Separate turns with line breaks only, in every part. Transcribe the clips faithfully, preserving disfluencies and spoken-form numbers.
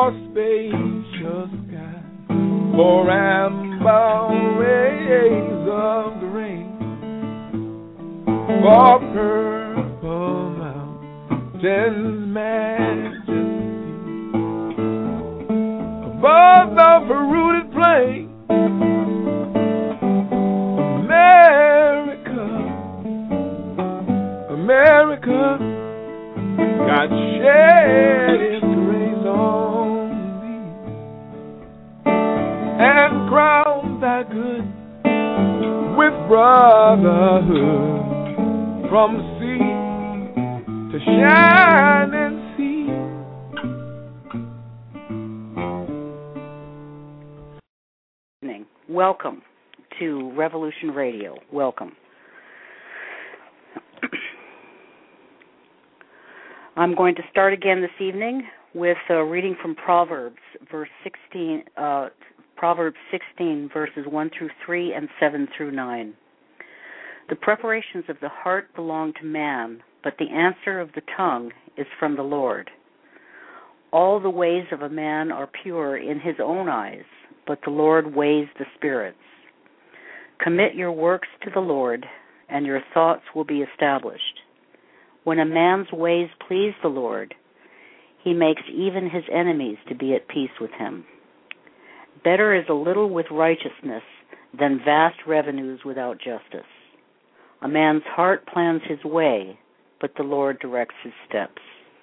for spacious skies, for amber waves of grain, for purple mountains majesty, above the polluted plain, America, America, God shed His grace on thee, and crown thy good with brotherhood, from sea to shining sea.
Welcome to Revolution Radio. Welcome. I'm going to start again this evening with a reading from Proverbs, verse sixteen, uh, Proverbs sixteen, verses one through three and seven through nine. The preparations of the heart belong to man, but the answer of the tongue is from the Lord. All the ways of a man are pure in his own eyes, but the Lord weighs the spirits. Commit your works to the Lord, and your thoughts will be established. When a man's ways please the Lord, He makes even his enemies to be at peace with him. Better is a little with righteousness than vast revenues without justice. A man's heart plans his way, but the Lord directs his steps.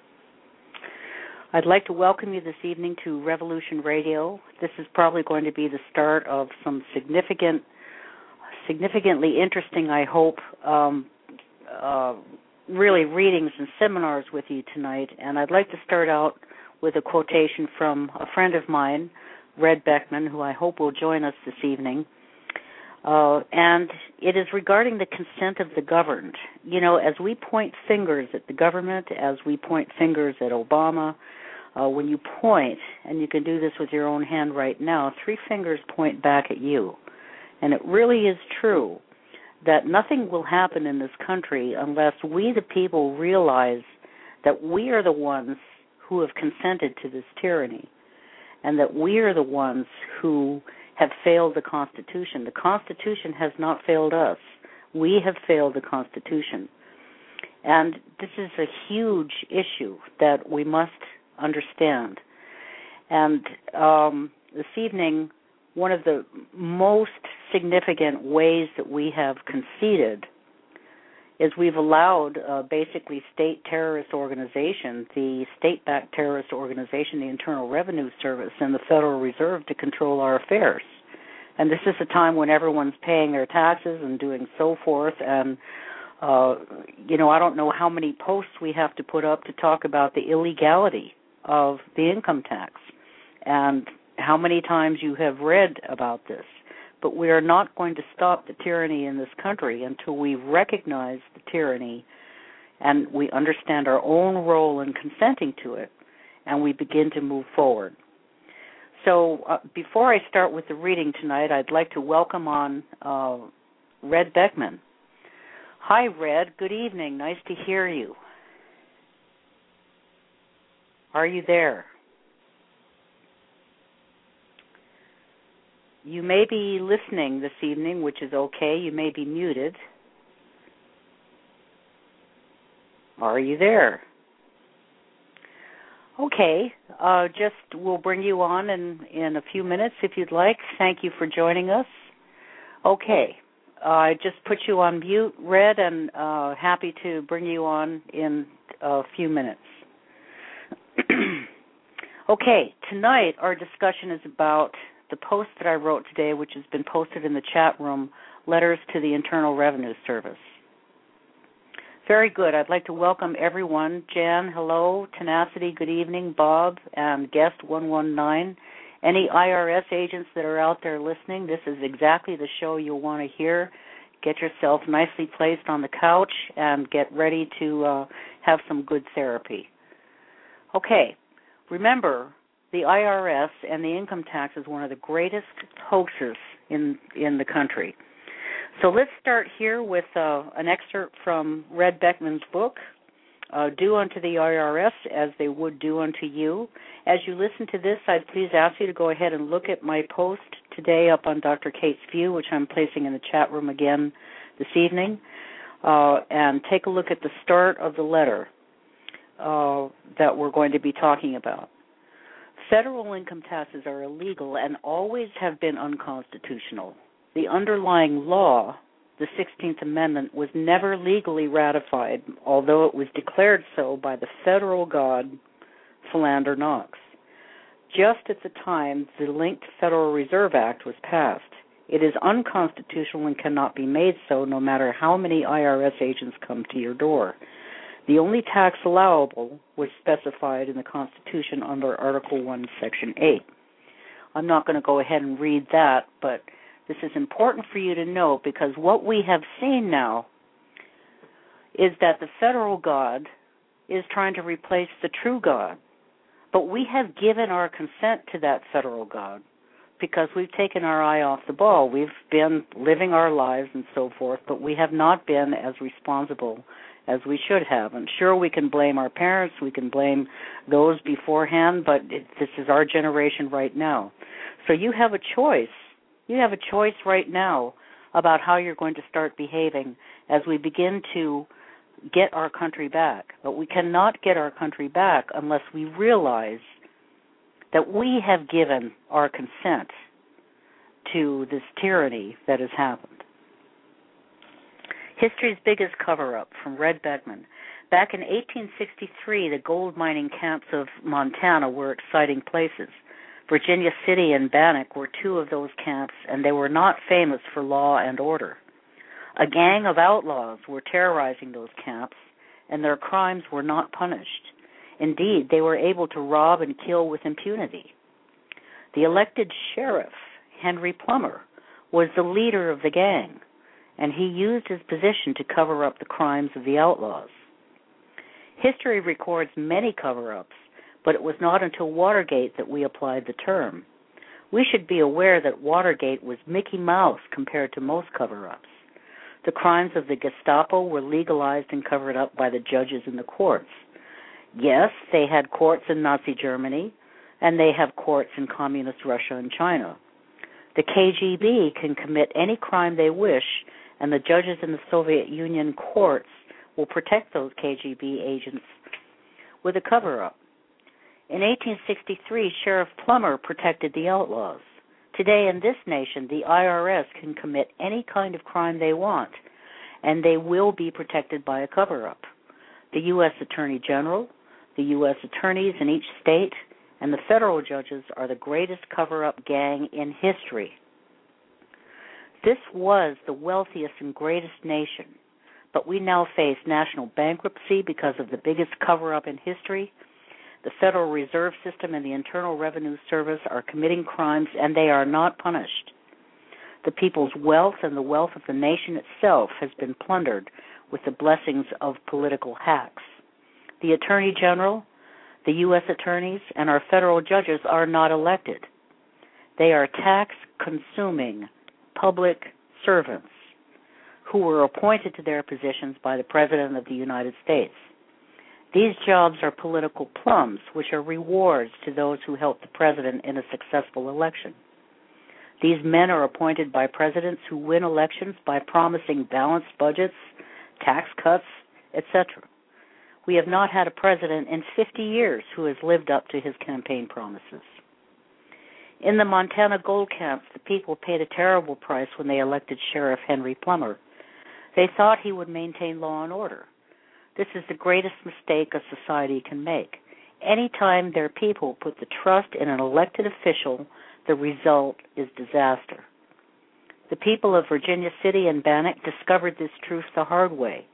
I'd like to welcome you this evening to Revolution Radio. This is probably going to be the start of some significant, significantly interesting, I hope, um, uh, really readings and seminars with you tonight. And I'd like to start out with a quotation from a friend of mine, Red Beckman, who I hope will join us this evening. Uh, and it is regarding the consent of the governed. You know, as we point fingers at the government, as we point fingers at Obama, uh, when you point, and you can do this with your own hand right now, three fingers point back at you. And it really is true that nothing will happen in this country unless we, the people, realize that we are the ones who have consented to this tyranny, and that we are the ones who have failed the Constitution. The Constitution has not failed us. We have failed the Constitution. And this is a huge issue that we must understand. And um, this evening, one of the most significant ways that we have conceded is we've allowed uh, basically state terrorist organization, the state-backed terrorist organization, the Internal Revenue Service, and the Federal Reserve to control our affairs. And this is a time when everyone's paying their taxes and doing so forth. And, uh, you know, I don't know how many posts we have to put up to talk about the illegality of the income tax and how many times you have read about this. But we are not going to stop the tyranny in this country until we recognize the tyranny and we understand our own role in consenting to it, and we begin to move forward. So uh, before I start with the reading tonight, I'd like to welcome on uh, Red Beckman. Hi, Red. Good evening. Nice to hear you. Are you there? You may be listening this evening, which is okay. You may be muted. Are you there? Okay. Uh, just we'll bring you on in, in a few minutes if you'd like. Thank you for joining us. Okay. Uh, I just put you on mute, Red, and uh, happy to bring you on in a few minutes. Okay. Tonight our discussion is about the post that I wrote today, which has been posted in the chat room, Letters to the Internal Revenue Service. Very good. I'd like to welcome everyone. Jan, hello. Tenacity, good evening. Bob and guest one one nine. Any I R S agents that are out there listening, this is exactly the show you'll want to hear. Get yourself nicely placed on the couch and get ready to uh, have some good therapy. Okay. Remember, the I R S and the income tax is one of the greatest hoaxes in in the country. So let's start here with uh, an excerpt from Red Beckman's book, Uh, do unto the I R S as they would do unto you. As you listen to this, I'd please ask you to go ahead and look at my post today up on Doctor Kate's View, which I'm placing in the chat room again this evening, uh, and take a look at the start of the letter uh, that we're going to be talking about. Federal income taxes are illegal and always have been unconstitutional. The underlying law, the sixteenth Amendment, was never legally ratified, although it was declared so by the federal god Philander Knox. Just at the time the linked Federal Reserve Act was passed. It is unconstitutional and cannot be made so no matter how many I R S agents come to your door. The only tax allowable was specified in the Constitution under Article one, Section eight. I'm not going to go ahead and read that, but this is important for you to know because what we have seen now is that the federal God is trying to replace the true God. But we have given our consent to that federal God because we've taken our eye off the ball. We've been living our lives and so forth, but we have not been as responsible as we should have. And sure, we can blame our parents, we can blame those beforehand, but it, this is our generation right now. So you have a choice. You have a choice right now about how you're going to start behaving as we begin to get our country back. But we cannot get our country back unless we realize that we have given our consent to this tyranny that has happened. History's biggest cover-up from Red Beckman. Back in eighteen sixty-three, the gold mining camps of Montana were exciting places. Virginia City and Bannock were two of those camps, and they were not famous for law and order. A gang of outlaws were terrorizing those camps, and their crimes were not punished. Indeed, they were able to rob and kill with impunity. The elected sheriff, Henry Plummer, was the leader of the gang, and he used his position to cover up the crimes of the outlaws. History records many cover-ups, but it was not until Watergate that we applied the term. We should be aware that Watergate was Mickey Mouse compared to most cover-ups. The crimes of the Gestapo were legalized and covered up by the judges in the courts. Yes, they had courts in Nazi Germany, and they have courts in Communist Russia and China. The K G B can commit any crime they wish, and the judges in the Soviet Union courts will protect those K G B agents with a cover-up. In eighteen sixty-three, Sheriff Plummer protected the outlaws. Today in this nation, the I R S can commit any kind of crime they want, and they will be protected by a cover-up. The U S Attorney General, the U S attorneys in each state, and the federal judges are the greatest cover-up gang in history. This was the wealthiest and greatest nation, but we now face national bankruptcy because of the biggest cover-up in history. The Federal Reserve System and the Internal Revenue Service are committing crimes, and they are not punished. The people's wealth and the wealth of the nation itself has been plundered with the blessings of political hacks. The Attorney General, the U S attorneys, and our federal judges are not elected. They are tax-consuming public servants who were appointed to their positions by the President of the United States. These jobs are political plums, which are rewards to those who help the President in a successful election. These men are appointed by presidents who win elections by promising balanced budgets, tax cuts, et cetera. We have not had a president in fifty years who has lived up to his campaign promises. In the Montana gold camps, the people paid a terrible price when they elected Sheriff Henry Plummer. They thought he would maintain law and order. This is the greatest mistake a society can make. Anytime their people put the trust in an elected official, the result is disaster. The people of Virginia City and Bannock discovered this truth the hard way.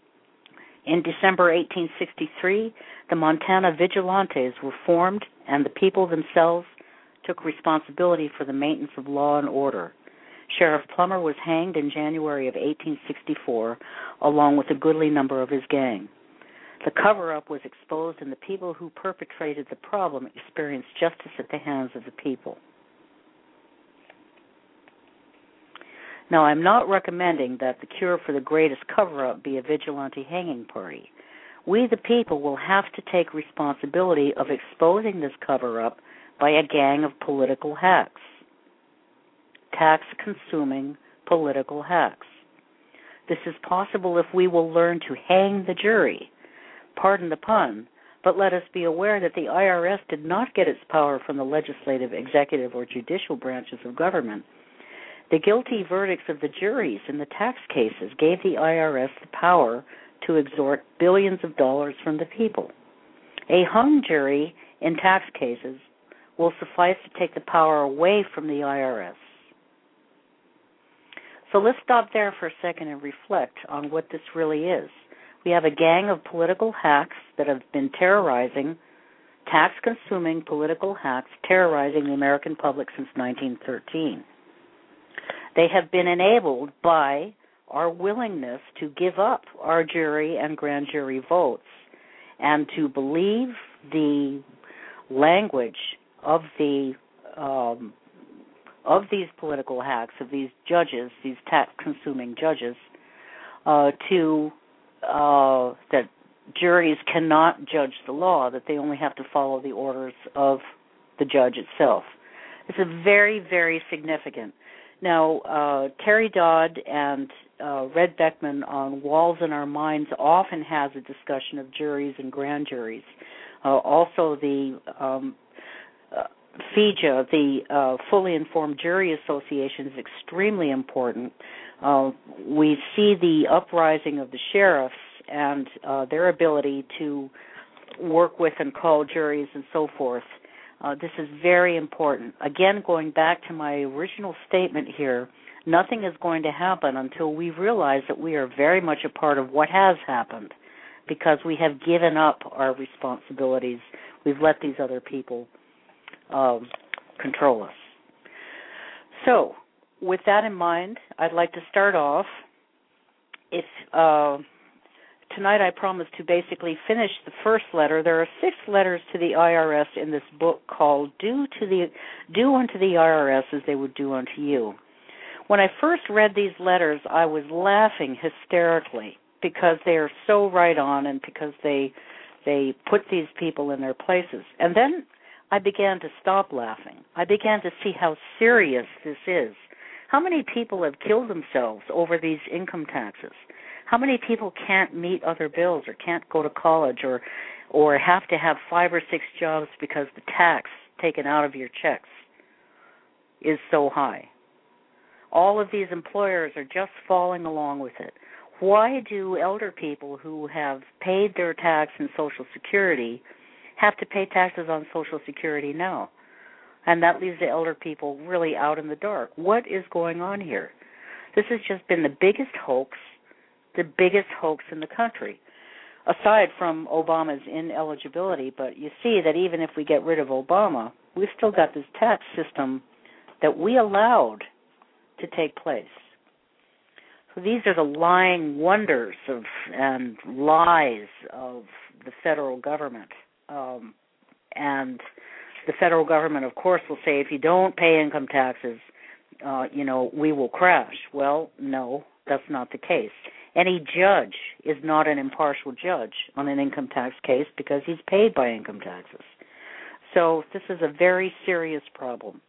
In December eighteen sixty-three, the Montana Vigilantes were formed, and the people themselves took responsibility for the maintenance of law and order. Sheriff Plummer was hanged in January of eighteen sixty-four, along with a goodly number of his gang. The cover-up was exposed, and the people who perpetrated the problem experienced justice at the hands of the people. Now, I'm not recommending that the cure for the greatest cover-up be a vigilante hanging party. we the people will have to take responsibility of exposing this cover-up by a gang of political hacks, tax-consuming political hacks. This is possible if we will learn to hang the jury. Pardon the pun, but let us be aware that the I R S did not get its power from the legislative, executive, or judicial branches of government. The guilty verdicts of the juries in the tax cases gave the I R S the power to extort billions of dollars from the people. A hung jury in tax cases will suffice to take the power away from the I R S. So let's stop there for a second and reflect on what this really is. We have a gang of political hacks that have been terrorizing, tax-consuming political hacks terrorizing the American public since nineteen thirteen. They have been enabled by our willingness to give up our jury and grand jury votes and to believe the language of the um, of these political hacks, of these judges, these tax-consuming judges, uh, to uh, that juries cannot judge the law, that they only have to follow the orders of the judge itself. This is very, very significant. Now, uh, Terry Dodd and uh, Red Beckman on Walls in Our Minds often has a discussion of juries and grand juries. Uh, also, the um, uh, F I J A, the uh, Fully Informed Jury Association, is extremely important. Uh, we see the uprising of the sheriffs and uh, their ability to work with and call juries and so forth. Uh, this is very important. Again, going back to my original statement here, nothing is going to happen until we realize that we are very much a part of what has happened, because we have given up our responsibilities. We've let these other people um, control us. So, with that in mind, I'd like to start off. If uh, tonight I promised to basically finish the first letter. There are six letters to the I R S in this book called "Do to the Do unto the I R S as they would do unto you." When I first read these letters, I was laughing hysterically because they are so right on and because they they put these people in their places. And then I began to stop laughing. I began to see how serious this is. How many people have killed themselves over these income taxes? How many people can't meet other bills or can't go to college or or have to have five or six jobs because the tax taken out of your checks is so high? All of these employers are just following along with it. Why do elder people who have paid their tax and Social Security have to pay taxes on Social Security now? And that leaves the elder people really out in the dark. What is going on here? This has just been the biggest hoax, the biggest hoax in the country, aside from Obama's ineligibility. But you see that even if we get rid of Obama, we've still got this tax system that we allowed to take place. So these are the lying wonders of and lies of the federal government. Um, and the federal government, of course, will say, if you don't pay income taxes, uh, you know, we will crash. Well, no, that's not the case. Any judge is not an impartial judge on an income tax case because he's paid by income taxes. So this is a very serious problem.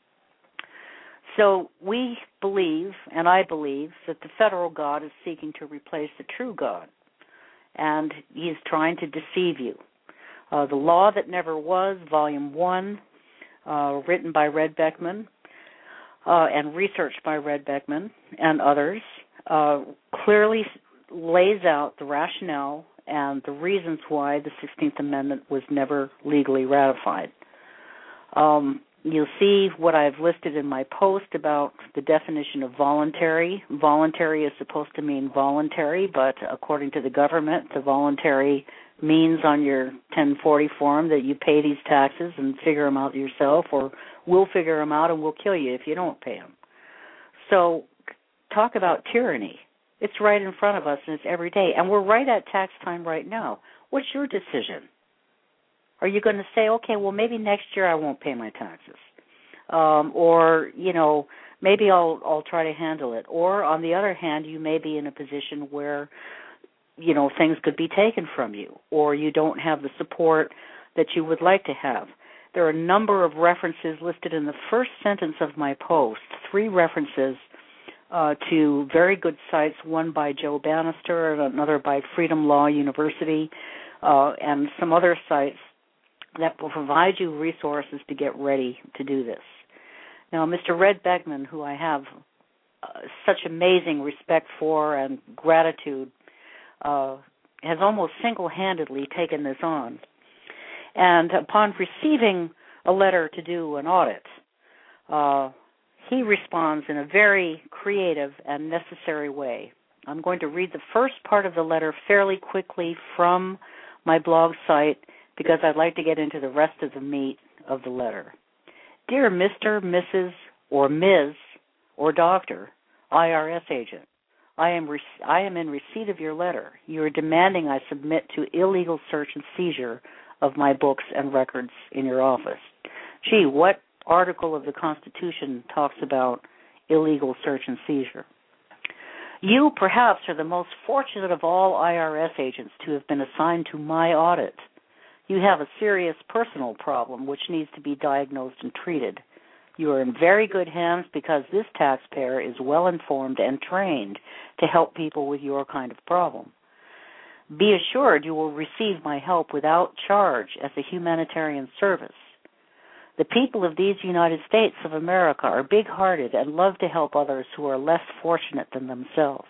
So we believe, and I believe, that the federal God is seeking to replace the true God, and he's trying to deceive you. Uh, the Law That Never Was, Volume one, uh, written by Red Beckman uh, and researched by Red Beckman and others, uh, clearly lays out the rationale and the reasons why the sixteenth Amendment was never legally ratified. Um, you'll see what I've listed in my post about the definition of voluntary. Voluntary is supposed to mean voluntary, but according to the government, the voluntary means on your ten forty form that you pay these taxes and figure them out yourself, or we'll figure them out and we'll kill you if you don't pay them. So talk about tyranny. It's right in front of us, and it's every day. And we're right at tax time right now. What's your decision? Are you going to say, okay, well, maybe next year I won't pay my taxes? Um, or, you know, maybe I'll I'll try to handle it. Or, on the other hand, you may be in a position where you know, things could be taken from you, or you don't have the support that you would like to have. There are a number of references listed in the first sentence of my post, three references uh, to very good sites, one by Joe Bannister and another by Freedom Law University, uh, and some other sites that will provide you resources to get ready to do this. Now, Mister Red Begman, who I have uh, such amazing respect for and gratitude, uh, has almost single-handedly taken this on. And upon receiving a letter to do an audit, uh, he responds in a very creative and necessary way. I'm going to read the first part of the letter fairly quickly from my blog site because I'd like to get into the rest of the meat of the letter. Dear Mister, Missus, or Miz, or Doctor, I R S agent, I am re- I am in receipt of your letter. You are demanding I submit to illegal search and seizure of my books and records in your office. Gee, what article of the Constitution talks about illegal search and seizure? You, perhaps, are the most fortunate of all I R S agents to have been assigned to my audit. You have a serious personal problem which needs to be diagnosed and treated. You are in very good hands because this taxpayer is well informed and trained to help people with your kind of problem. Be assured you will receive my help without charge as a humanitarian service. The people of these United States of America are big-hearted and love to help others who are less fortunate than themselves.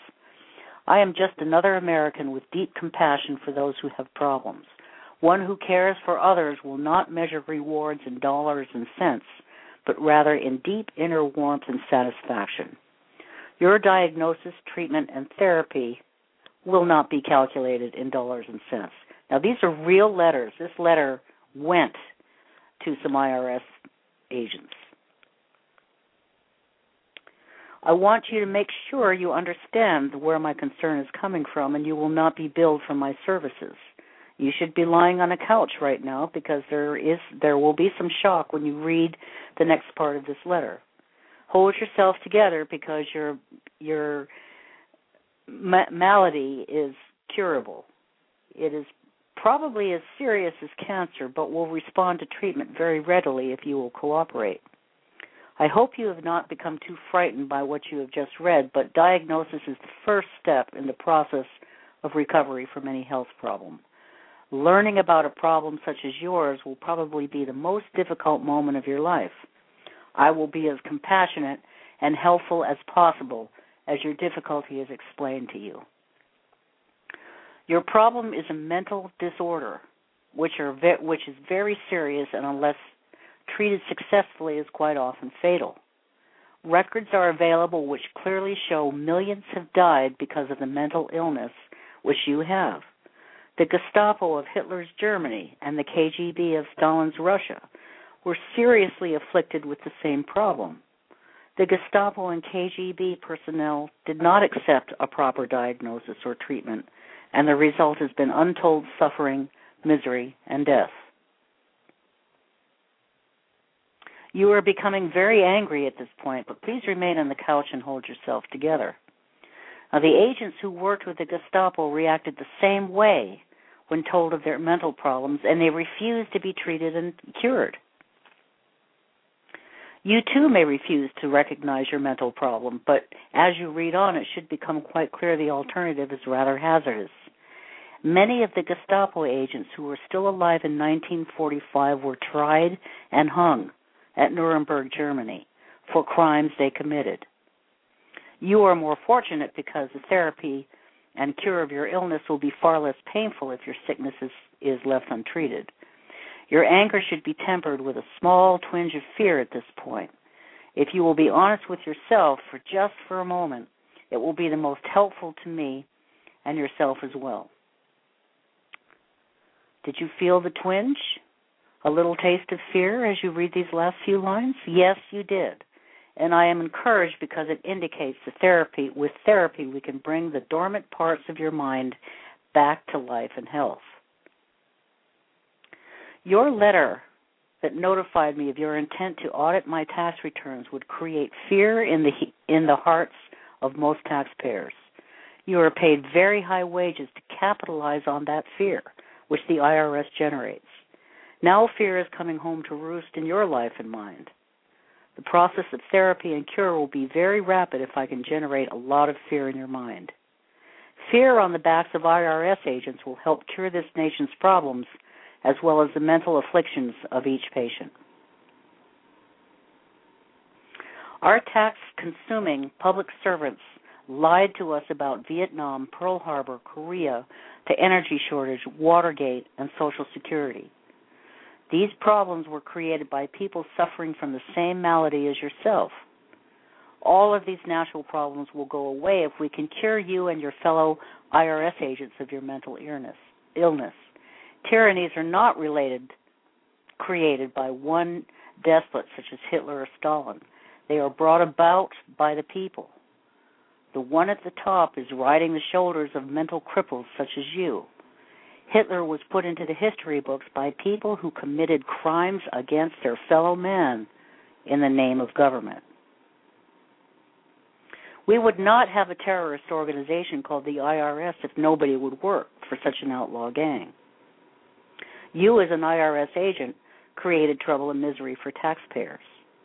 I am just another American with deep compassion for those who have problems. One who cares for others will not measure rewards in dollars and cents, but rather in deep inner warmth and satisfaction. Your diagnosis, treatment, and therapy will not be calculated in dollars and cents. Now, these are real letters. This letter went to some I R S agents. I want you to make sure you understand where my concern is coming from, and you will not be billed for my services. You should be lying on a couch right now because there is there will be some shock when you read the next part of this letter. Hold yourself together because your your ma- malady is curable. It is probably as serious as cancer, but will respond to treatment very readily if you will cooperate. I hope you have not become too frightened by what you have just read, but diagnosis is the first step in the process of recovery from any health problem. Learning about a problem such as yours will probably be the most difficult moment of your life. I will be as compassionate and helpful as possible as your difficulty is explained to you. Your problem is a mental disorder, which are ve- which is very serious and unless treated successfully is quite often fatal. Records are available which clearly show millions have died because of the mental illness which you have. The Gestapo of Hitler's Germany and the K G B of Stalin's Russia were seriously afflicted with the same problem. The Gestapo and K G B personnel did not accept a proper diagnosis or treatment, and the result has been untold suffering, misery, and death. You are becoming very angry at this point, but please remain on the couch and hold yourself together. Now, the agents who worked with the Gestapo reacted the same way when told of their mental problems, and they refused to be treated and cured. You, too, may refuse to recognize your mental problem, but as you read on, it should become quite clear the alternative is rather hazardous. Many of the Gestapo agents who were still alive in nineteen forty-five were tried and hung at Nuremberg, Germany, for crimes they committed. You are more fortunate because the therapy and cure of your illness will be far less painful if your sickness is, is left untreated. Your anger should be tempered with a small twinge of fear at this point. If you will be honest with yourself for just for a moment, it will be the most helpful to me and yourself as well. Did you feel the twinge? A little taste of fear as you read these last few lines? Yes, you did. And I am encouraged because it indicates that therapy, with therapy, we can bring the dormant parts of your mind back to life and health. Your letter that notified me of your intent to audit my tax returns would create fear in the in the hearts of most taxpayers. You are paid very high wages to capitalize on that fear, which the I R S generates. Now fear is coming home to roost in your life and mind. The process of therapy and cure will be very rapid if I can generate a lot of fear in your mind. Fear on the backs of I R S agents will help cure this nation's problems as well as the mental afflictions of each patient. Our tax-consuming public servants lied to us about Vietnam, Pearl Harbor, Korea, the energy shortage, Watergate, and Social Security. These problems were created by people suffering from the same malady as yourself. All of these natural problems will go away if we can cure you and your fellow I R S agents of your mental illness. illness. Tyrannies are not related, created by one despot such as Hitler or Stalin. They are brought about by the people. The one at the top is riding the shoulders of mental cripples such as you. Hitler was put into the history books by people who committed crimes against their fellow man in the name of government. We would not have a terrorist organization called the I R S if nobody would work for such an outlaw gang. You, as an I R S agent, created trouble and misery for taxpayers.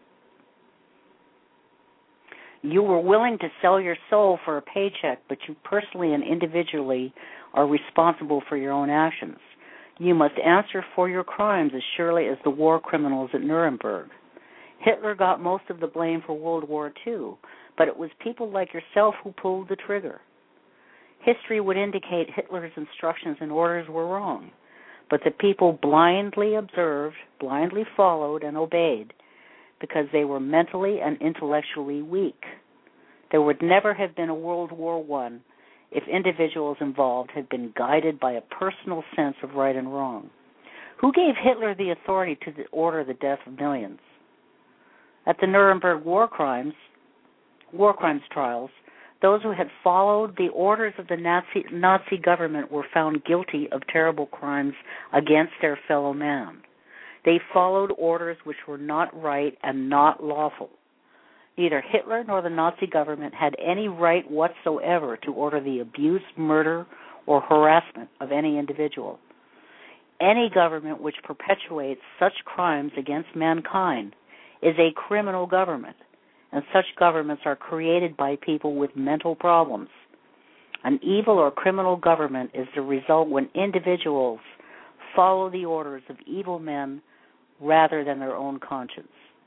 You were willing to sell your soul for a paycheck, but you personally and individually are responsible for your own actions. You must answer for your crimes as surely as the war criminals at Nuremberg. Hitler got most of the blame for World War Two, but it was people like yourself who pulled the trigger. History would indicate Hitler's instructions and orders were wrong, but the people blindly observed, blindly followed, and obeyed because they were mentally and intellectually weak. There would never have been a World War One if individuals involved had been guided by a personal sense of right and wrong. Who gave Hitler the authority to order the death of millions? At the Nuremberg war crimes, war crimes trials, those who had followed the orders of the Nazi, Nazi government were found guilty of terrible crimes against their fellow man. They followed orders which were not right and not lawful. Neither Hitler nor the Nazi government had any right whatsoever to order the abuse, murder, or harassment of any individual. Any government which perpetuates such crimes against mankind is a criminal government, and such governments are created by people with mental problems. An evil or criminal government is the result when individuals follow the orders of evil men rather than their own conscience.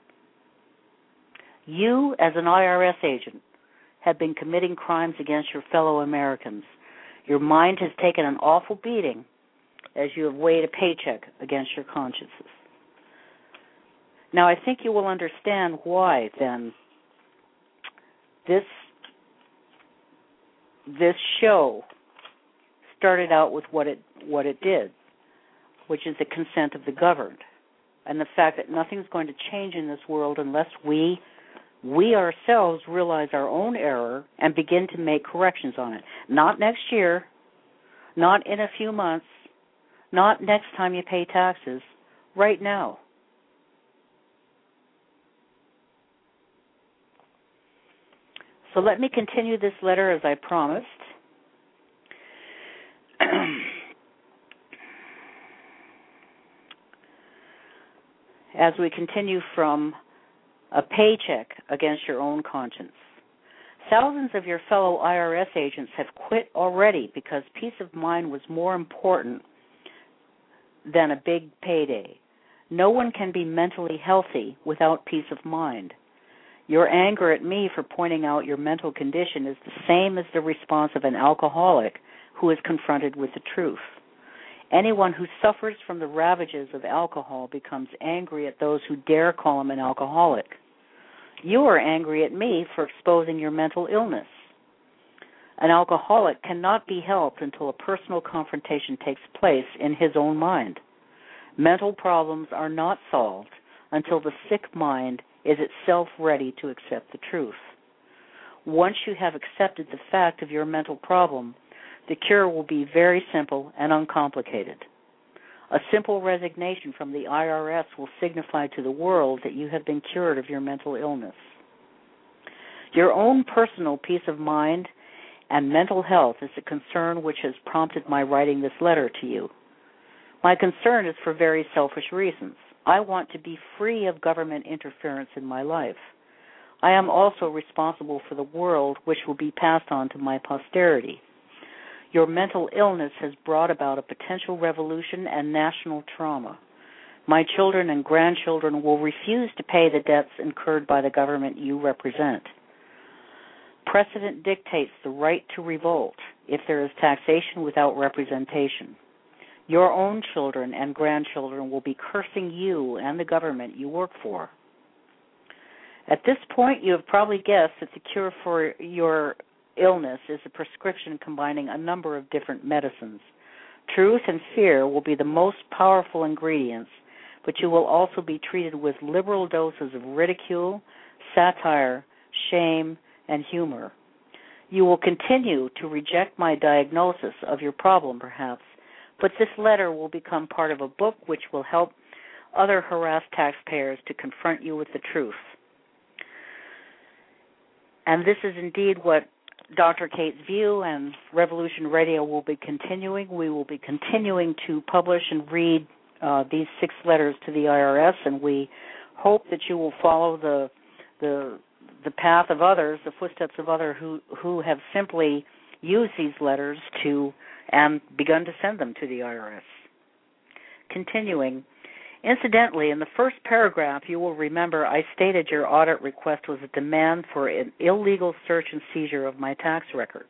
You, as an I R S agent, have been committing crimes against your fellow Americans. Your mind has taken an awful beating as you have weighed a paycheck against your consciences. Now, I think you will understand why, then, this, this show started out with what it, what it did, which is the consent of the governed, and the fact that nothing's going to change in this world unless we we ourselves realize our own error and begin to make corrections on it. Not next year, not in a few months, not next time you pay taxes, right now. So let me continue this letter as I promised. As we continue from a paycheck against your own conscience. Thousands of your fellow I R S agents have quit already because peace of mind was more important than a big payday. No one can be mentally healthy without peace of mind. Your anger at me for pointing out your mental condition is the same as the response of an alcoholic who is confronted with the truth. Anyone who suffers from the ravages of alcohol becomes angry at those who dare call him an alcoholic. You are angry at me for exposing your mental illness. An alcoholic cannot be helped until a personal confrontation takes place in his own mind. Mental problems are not solved until the sick mind is itself ready to accept the truth. Once you have accepted the fact of your mental problem, the cure will be very simple and uncomplicated. A simple resignation from the I R S will signify to the world that you have been cured of your mental illness. Your own personal peace of mind and mental health is a concern which has prompted my writing this letter to you. My concern is for very selfish reasons. I want to be free of government interference in my life. I am also responsible for the world which will be passed on to my posterity. Your mental illness has brought about a potential revolution and national trauma. My children and grandchildren will refuse to pay the debts incurred by the government you represent. Precedent dictates the right to revolt if there is taxation without representation. Your own children and grandchildren will be cursing you and the government you work for. At this point, you have probably guessed that the cure for your illness is a prescription combining a number of different medicines. Truth and fear will be the most powerful ingredients, but you will also be treated with liberal doses of ridicule, satire, shame, and humor. You will continue to reject my diagnosis of your problem, perhaps, but this letter will become part of a book which will help other harassed taxpayers to confront you with the truth. And this is indeed what Doctor Kate's View and Revolution Radio will be continuing. We will be continuing to publish and read uh, these six letters to the I R S, and we hope that you will follow the the the path of others, the footsteps of others who, who have simply used these letters to and begun to send them to the I R S. Continuing, incidentally, in the first paragraph, you will remember I stated your audit request was a demand for an illegal search and seizure of my tax records.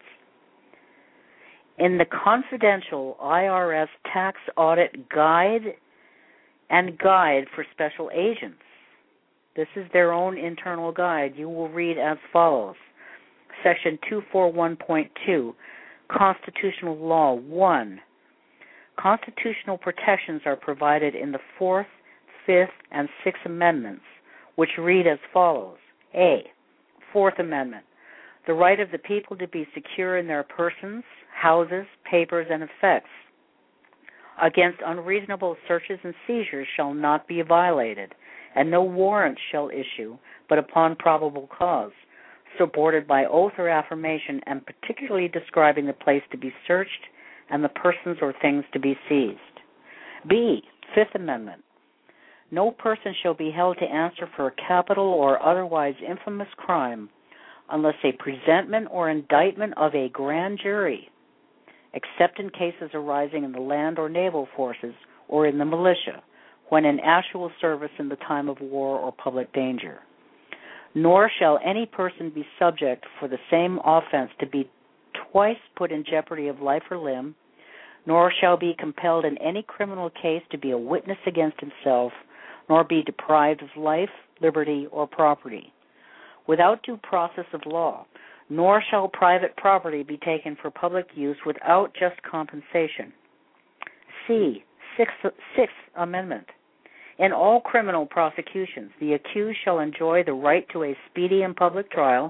In the confidential I R S Tax Audit Guide and Guide for Special Agents, this is their own internal guide, you will read as follows. Section two forty-one point two, Constitutional Law one. Constitutional protections are provided in the Fourth, Fifth, and Sixth Amendments, which read as follows. A. Fourth Amendment. The right of the people to be secure in their persons, houses, papers, and effects against unreasonable searches and seizures shall not be violated, and no warrant shall issue but upon probable cause, supported by oath or affirmation, and particularly describing the place to be searched and the persons or things to be seized. B. Fifth Amendment. No person shall be held to answer for a capital or otherwise infamous crime unless a presentment or indictment of a grand jury, except in cases arising in the land or naval forces or in the militia, when in actual service in the time of war or public danger. Nor shall any person be subject for the same offense to be twice put in jeopardy of life or limb, nor shall be compelled in any criminal case to be a witness against himself, nor be deprived of life, liberty, or property, without due process of law, nor shall private property be taken for public use without just compensation. C. Sixth, Sixth Amendment. In all criminal prosecutions, the accused shall enjoy the right to a speedy and public trial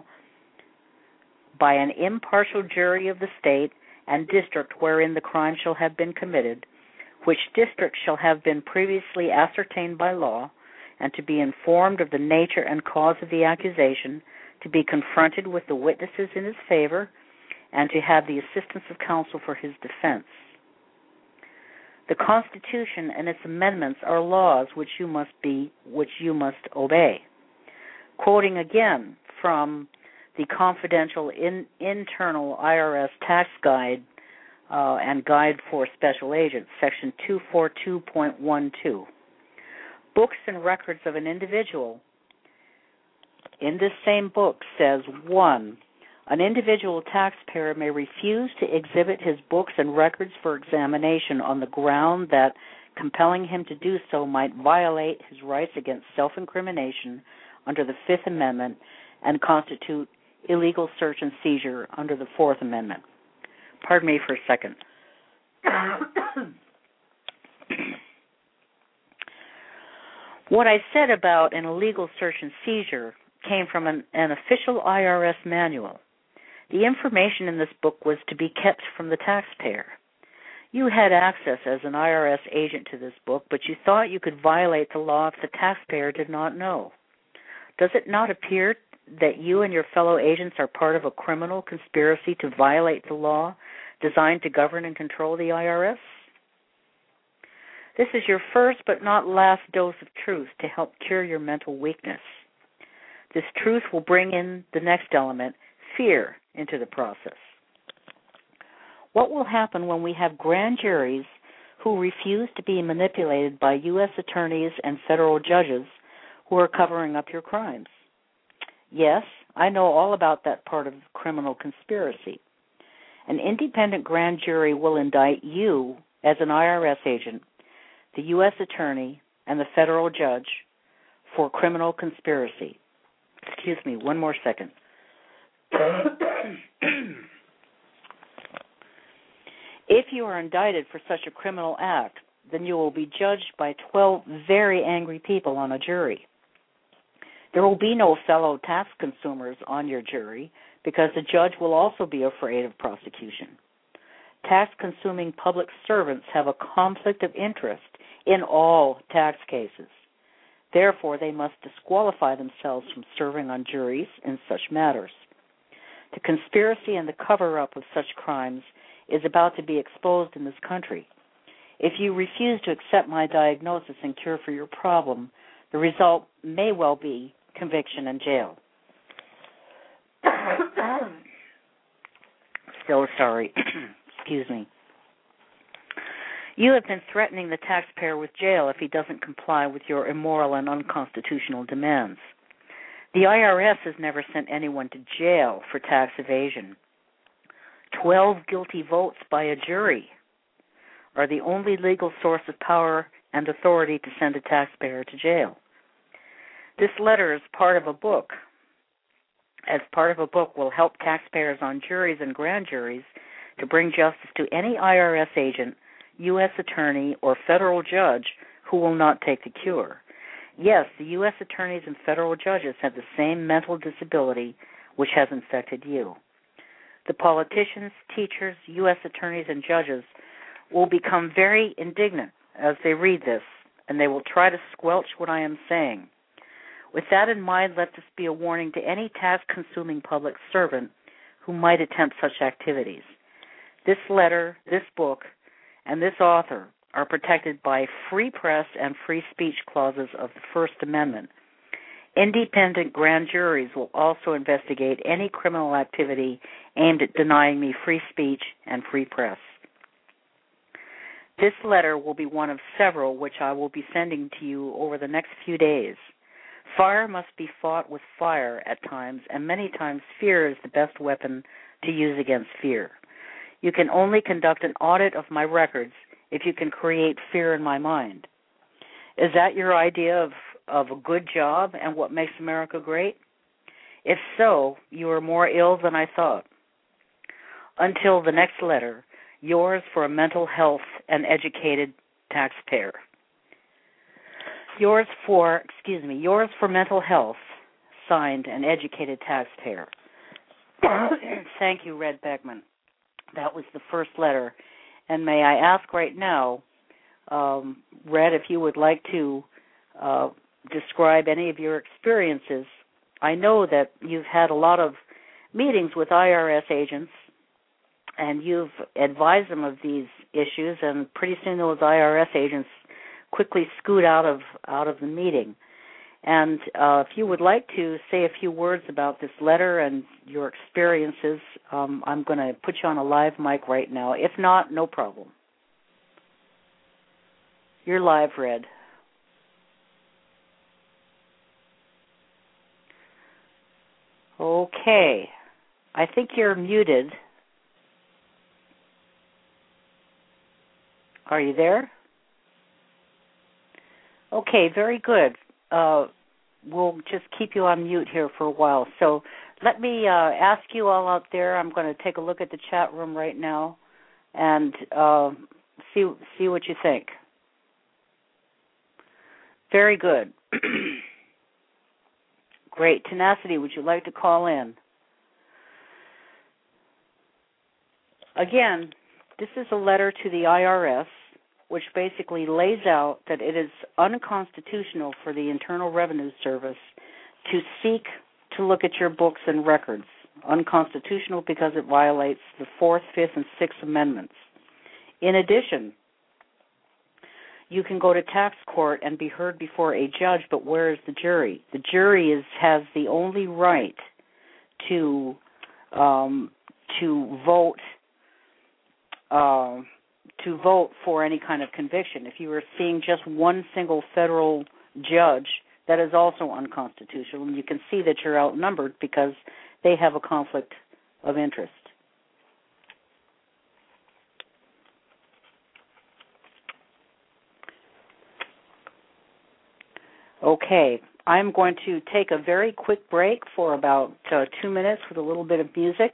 by an impartial jury of the state and district wherein the crime shall have been committed, which district shall have been previously ascertained by law, and to be informed of the nature and cause of the accusation, to be confronted with the witnesses in his favor, and to have the assistance of counsel for his defense. The Constitution and its amendments are laws which you must be, which you must obey. Quoting again from the confidential in, internal I R S tax guide uh, and guide for special agents, section two forty-two point twelve. Books and records of an individual in this same book says, one, an individual taxpayer may refuse to exhibit his books and records for examination on the ground that compelling him to do so might violate his rights against self-incrimination under the Fifth Amendment and constitute illegal search and seizure under the Fourth Amendment. Pardon me for a second. What I said about an illegal search and seizure came from an, an official I R S manual. The information in this book was to be kept from the taxpayer. You had access as an I R S agent to this book, but you thought you could violate the law if the taxpayer did not know. Does it not appear that you and your fellow agents are part of a criminal conspiracy to violate the law designed to govern and control the I R S? This is your first but not last dose of truth to help cure your mental weakness. This truth will bring in the next element, fear, into the process. What will happen when we have grand juries who refuse to be manipulated by U S attorneys and federal judges who are covering up your crimes? Yes, I know all about that part of the criminal conspiracy. An independent grand jury will indict you as an I R S agent, the U S attorney, and the federal judge for criminal conspiracy. Excuse me, one more second. If you are indicted for such a criminal act, then you will be judged by twelve very angry people on a jury. There will be no fellow tax consumers on your jury because the judge will also be afraid of prosecution. Tax-consuming public servants have a conflict of interest in all tax cases. Therefore, they must disqualify themselves from serving on juries in such matters. The conspiracy and the cover-up of such crimes is about to be exposed in this country. If you refuse to accept my diagnosis and cure for your problem, the result may well be conviction and jail. So sorry. Excuse me. You have been threatening the taxpayer with jail if he doesn't comply with your immoral and unconstitutional demands. The I R S has never sent anyone to jail for tax evasion. Twelve guilty votes by a jury are the only legal source of power and authority to send a taxpayer to jail. This letter is part of a book. As part of a book will help taxpayers on juries and grand juries to bring justice to any I R S agent, U S attorney, or federal judge who will not take the cure. Yes, the U S attorneys and federal judges have the same mental disability which has infected you. The politicians, teachers, U S attorneys, and judges will become very indignant as they read this, and they will try to squelch what I am saying. With that in mind, let this be a warning to any tax-consuming public servant who might attempt such activities. This letter, this book, and this author are protected by free press and free speech clauses of the First Amendment. Independent grand juries will also investigate any criminal activity aimed at denying me free speech and free press. This letter will be one of several which I will be sending to you over the next few days. Fire must be fought with fire at times, and many times fear is the best weapon to use against fear. You can only conduct an audit of my records if you can create fear in my mind. Is that your idea of, of a good job and what makes America great? If so, you are more ill than I thought. Until the next letter, yours for a mental health and educated taxpayer. Yours for, excuse me, yours for mental health, signed an educated taxpayer. Thank you, Red Beckman. That was the first letter. And may I ask right now, um, Red, if you would like to uh, describe any of your experiences. I know that you've had a lot of meetings with I R S agents, and you've advised them of these issues, and pretty soon those I R S agents quickly scoot out of out of the meeting. And uh, if you would like to say a few words about this letter and your experiences, um, I'm going to put you on a live mic right now. If not, no problem. You're live, Red. Okay. I think you're muted. Are you there? Okay, very good. Uh, we'll just keep you on mute here for a while. So let me uh, ask you all out there. I'm going to take a look at the chat room right now and uh, see see what you think. Very good. Great. Tenacity, would you like to call in? Again, this is a letter to the I R S, which basically lays out that it is unconstitutional for the Internal Revenue Service to seek to look at your books and records. Unconstitutional because it violates the Fourth, Fifth, and Sixth Amendments. In addition, you can go to tax court and be heard before a judge, but where is the jury? The jury is has the only right to um, to vote uh, to vote for any kind of conviction. If you are seeing just one single federal judge, that is also unconstitutional, and you can see that you're outnumbered because they have a conflict of interest. Okay, I'm going to take a very quick break for about uh, two minutes with a little bit of music.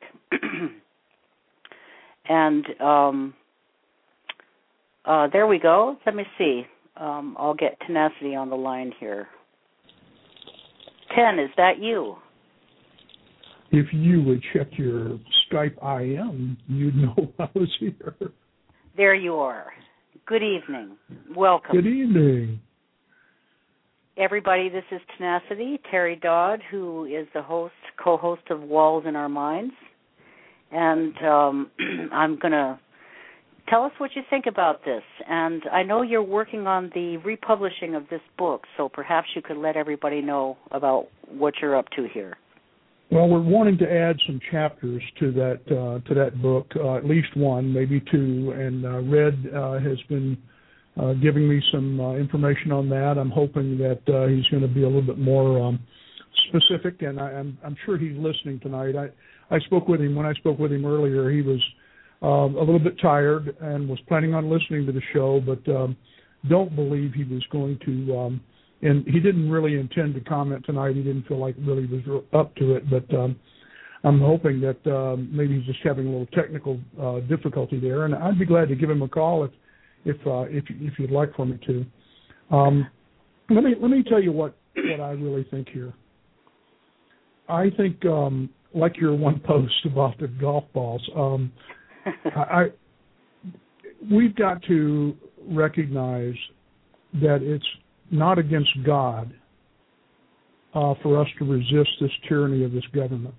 and um, uh, there we go. Let me see. Um, I'll get Tenacity on the line here. Ten, is that you?
If you would check your Skype I M, you'd know I was here.
There you are. Good evening. Welcome.
Good evening.
Everybody, this is Tenacity, Terry Dodd, who is the host, co-host of Walls in Our Minds. And um, I'm going to tell us what you think about this. And I know you're working on the republishing of this book, so perhaps you could let everybody know about what you're up to here.
Well, we're wanting to add some chapters to that uh, to that book, uh, at least one, maybe two. And uh, Red uh, has been uh, giving me some uh, information on that. I'm hoping that uh, he's going to be a little bit more um, specific, and I, I'm, I'm sure he's listening tonight. I, I spoke with him when I spoke with him earlier. He was um, a little bit tired and was planning on listening to the show, but um, don't believe he was going to. Um, And he didn't really intend to comment tonight. He didn't feel like really was up to it. But um, I'm hoping that um, maybe he's just having a little technical uh, difficulty there. And I'd be glad to give him a call if if uh, if, if you'd like for me to. Um, let me let me tell you what, what I really think here. I think um, like your one post about the golf balls. Um, I, I we've got to recognize that it's not against God uh, for us to resist this tyranny of this government.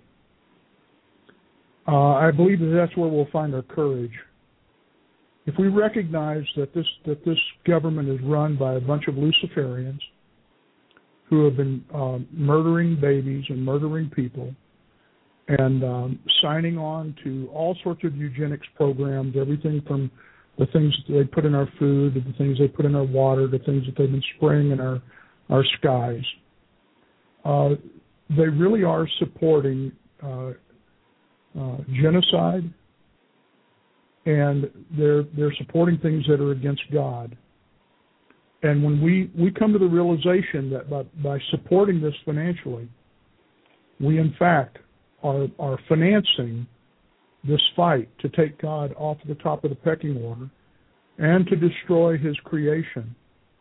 Uh, I believe that that's where we'll find our courage. If we recognize that this that this government is run by a bunch of Luciferians who have been uh, murdering babies and murdering people and um, signing on to all sorts of eugenics programs, everything from the things that they put in our food, to the things they put in our water, the things that they've been spraying in our, our skies. Uh, they really are supporting uh, uh, genocide, and they're they're supporting things that are against God. And when we, we come to the realization that by, by supporting this financially, we in fact are are financing this fight to take God off the top of the pecking order and to destroy his creation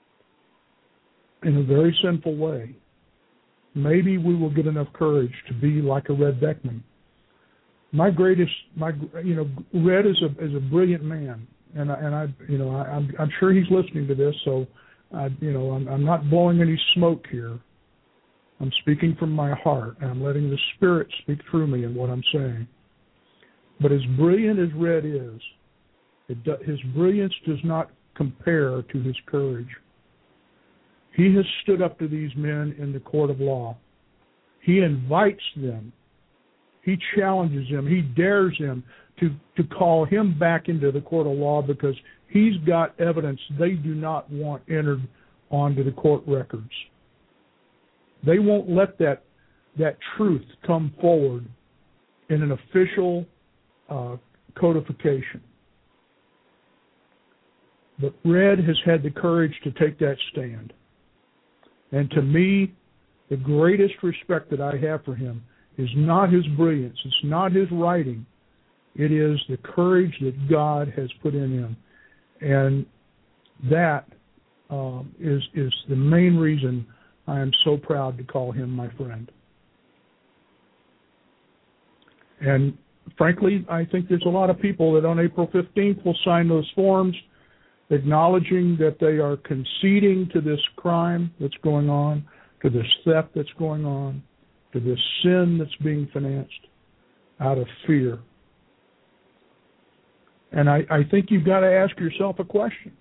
in a very sinful way, maybe we will get enough courage to be like a Red Beckman. My greatest, my you know, Red is a is a brilliant man, and I, and I you know I, I'm I'm sure he's listening to this, so I you know I'm I'm not blowing any smoke here. I'm speaking from my heart, and I'm letting the Spirit speak through me in what I'm saying. But as brilliant as Red is, it do, his brilliance does not compare to his courage. He has stood up to these men in the court of law. He invites them. He challenges them. He dares them to, to call him back into the court of law because he's got evidence they do not want entered onto the court records. They won't let that, that truth come forward in an official Uh, codification. But Red has had the courage to take that stand. And to me, the greatest respect that I have for him is not his brilliance, it's not his writing, it is the courage that God has put in him. And that um, is, is the main reason I am so proud to call him my friend. And frankly, I think there's a lot of people that on April fifteenth will sign those forms acknowledging that they are conceding to this crime that's going on, to this theft that's going on, to this sin that's being financed out of fear. And I, I think you've got to ask yourself a question.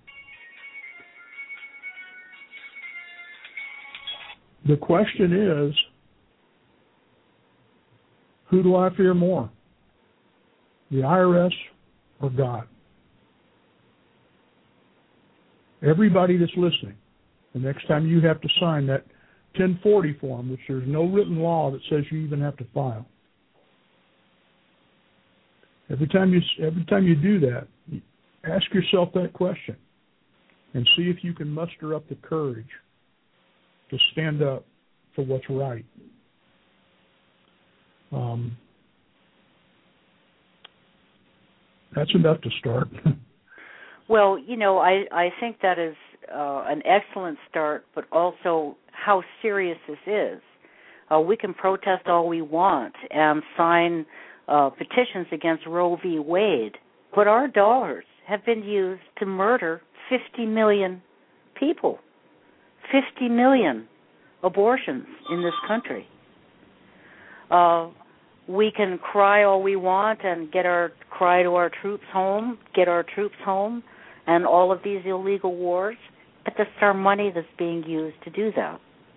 The question is, who do I fear more? The I R S or God? Everybody that's listening, the next time you have to sign that ten forty form, which there's no written law that says you even have to file, every time you every time you do that, ask yourself that question and see if you can muster up the courage to stand up for what's right. Um, that's enough to start.
Well, you know, I, I think that is uh, an excellent start, but also how serious this is. Uh, we can protest all we want and sign uh, petitions against Roe v. Wade, but our dollars have been used to murder fifty million people, fifty million abortions in this country. Uh, we can cry all we want and get our cry to our troops home, get our troops home, and all of these illegal wars, but that's our money that's being used to do that.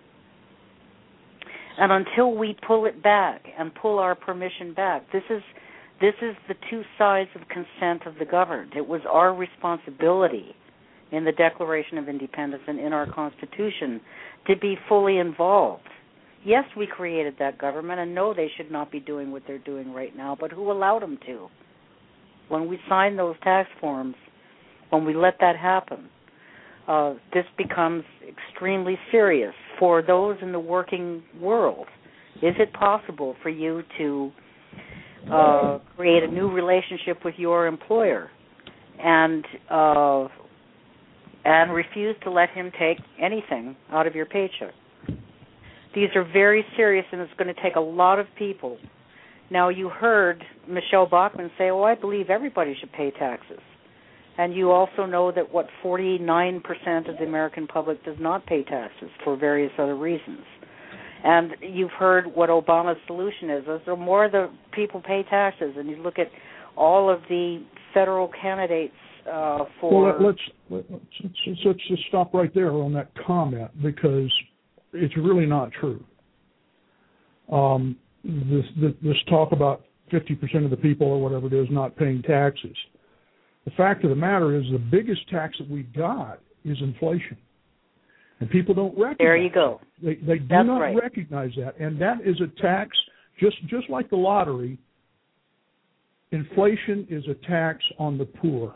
And until we pull it back and pull our permission back, this is this is the two sides of consent of the governed. It was our responsibility in the Declaration of Independence and in our Constitution to be fully involved. Yes, we created that government, and no, they should not be doing what they're doing right now, but who allowed them to? When we sign those tax forms, when we let that happen, uh, this becomes extremely serious for those in the working world. Is it possible for you to uh, create a new relationship with your employer and uh, and refuse to let him take anything out of your paycheck? These are very serious, and it's going to take a lot of people. Now, you heard Michelle Bachmann say, oh, I believe everybody should pay taxes. And you also know that, what, forty-nine percent of the American public does not pay taxes for various other reasons. And you've heard what Obama's solution is. As the more the people pay taxes, and you look at all of the federal candidates uh, for...
Well, let's, let's, let's, let's just stop right there on that comment, because it's really not true. Um, this, this, this talk about fifty percent of the people or whatever it is not paying taxes. The fact of the matter is the biggest tax that we've got is inflation. And people don't recognize
There you go.
That. They, they do
That's
not
right.
recognize that. And that is a tax, just, just like the lottery, inflation is a tax on the poor.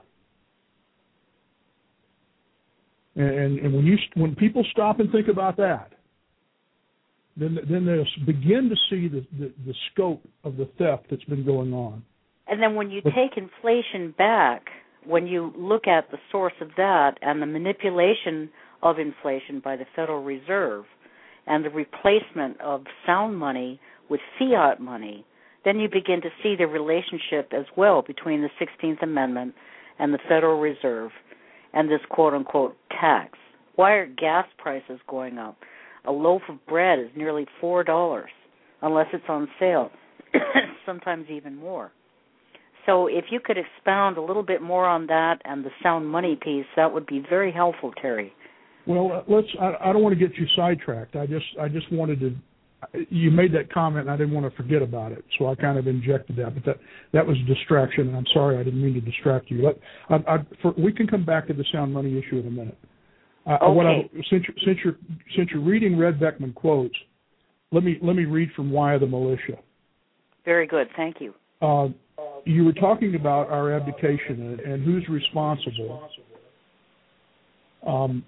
And, and when you when people stop and think about that, then then they'll begin to see the, the, the scope of the theft that's been going on.
And then when you take inflation back, when you look at the source of that and the manipulation of inflation by the Federal Reserve and the replacement of sound money with fiat money, then you begin to see the relationship as well between the sixteenth Amendment and the Federal Reserve and this quote-unquote tax. Why are gas prices going up? A loaf of bread is nearly four dollars unless it's on sale, sometimes even more. So if you could expound a little bit more on that and the sound money piece, that would be very helpful, Terry.
Well, let's. I, I don't want to get you sidetracked. I just, I just wanted to. You made that comment, and I didn't want to forget about it, so I kind of injected that. But that, that was a distraction, and I'm sorry I didn't mean to distract you. Let, I, I, for, we can come back to the sound money issue in a minute. Uh,
okay.
What I, since, you're, since you're since you're reading Red Beckman quotes, let me let me read from Why the Militia.
Very good. Thank you.
Uh, you were talking about our abdication and, and who's responsible. Um,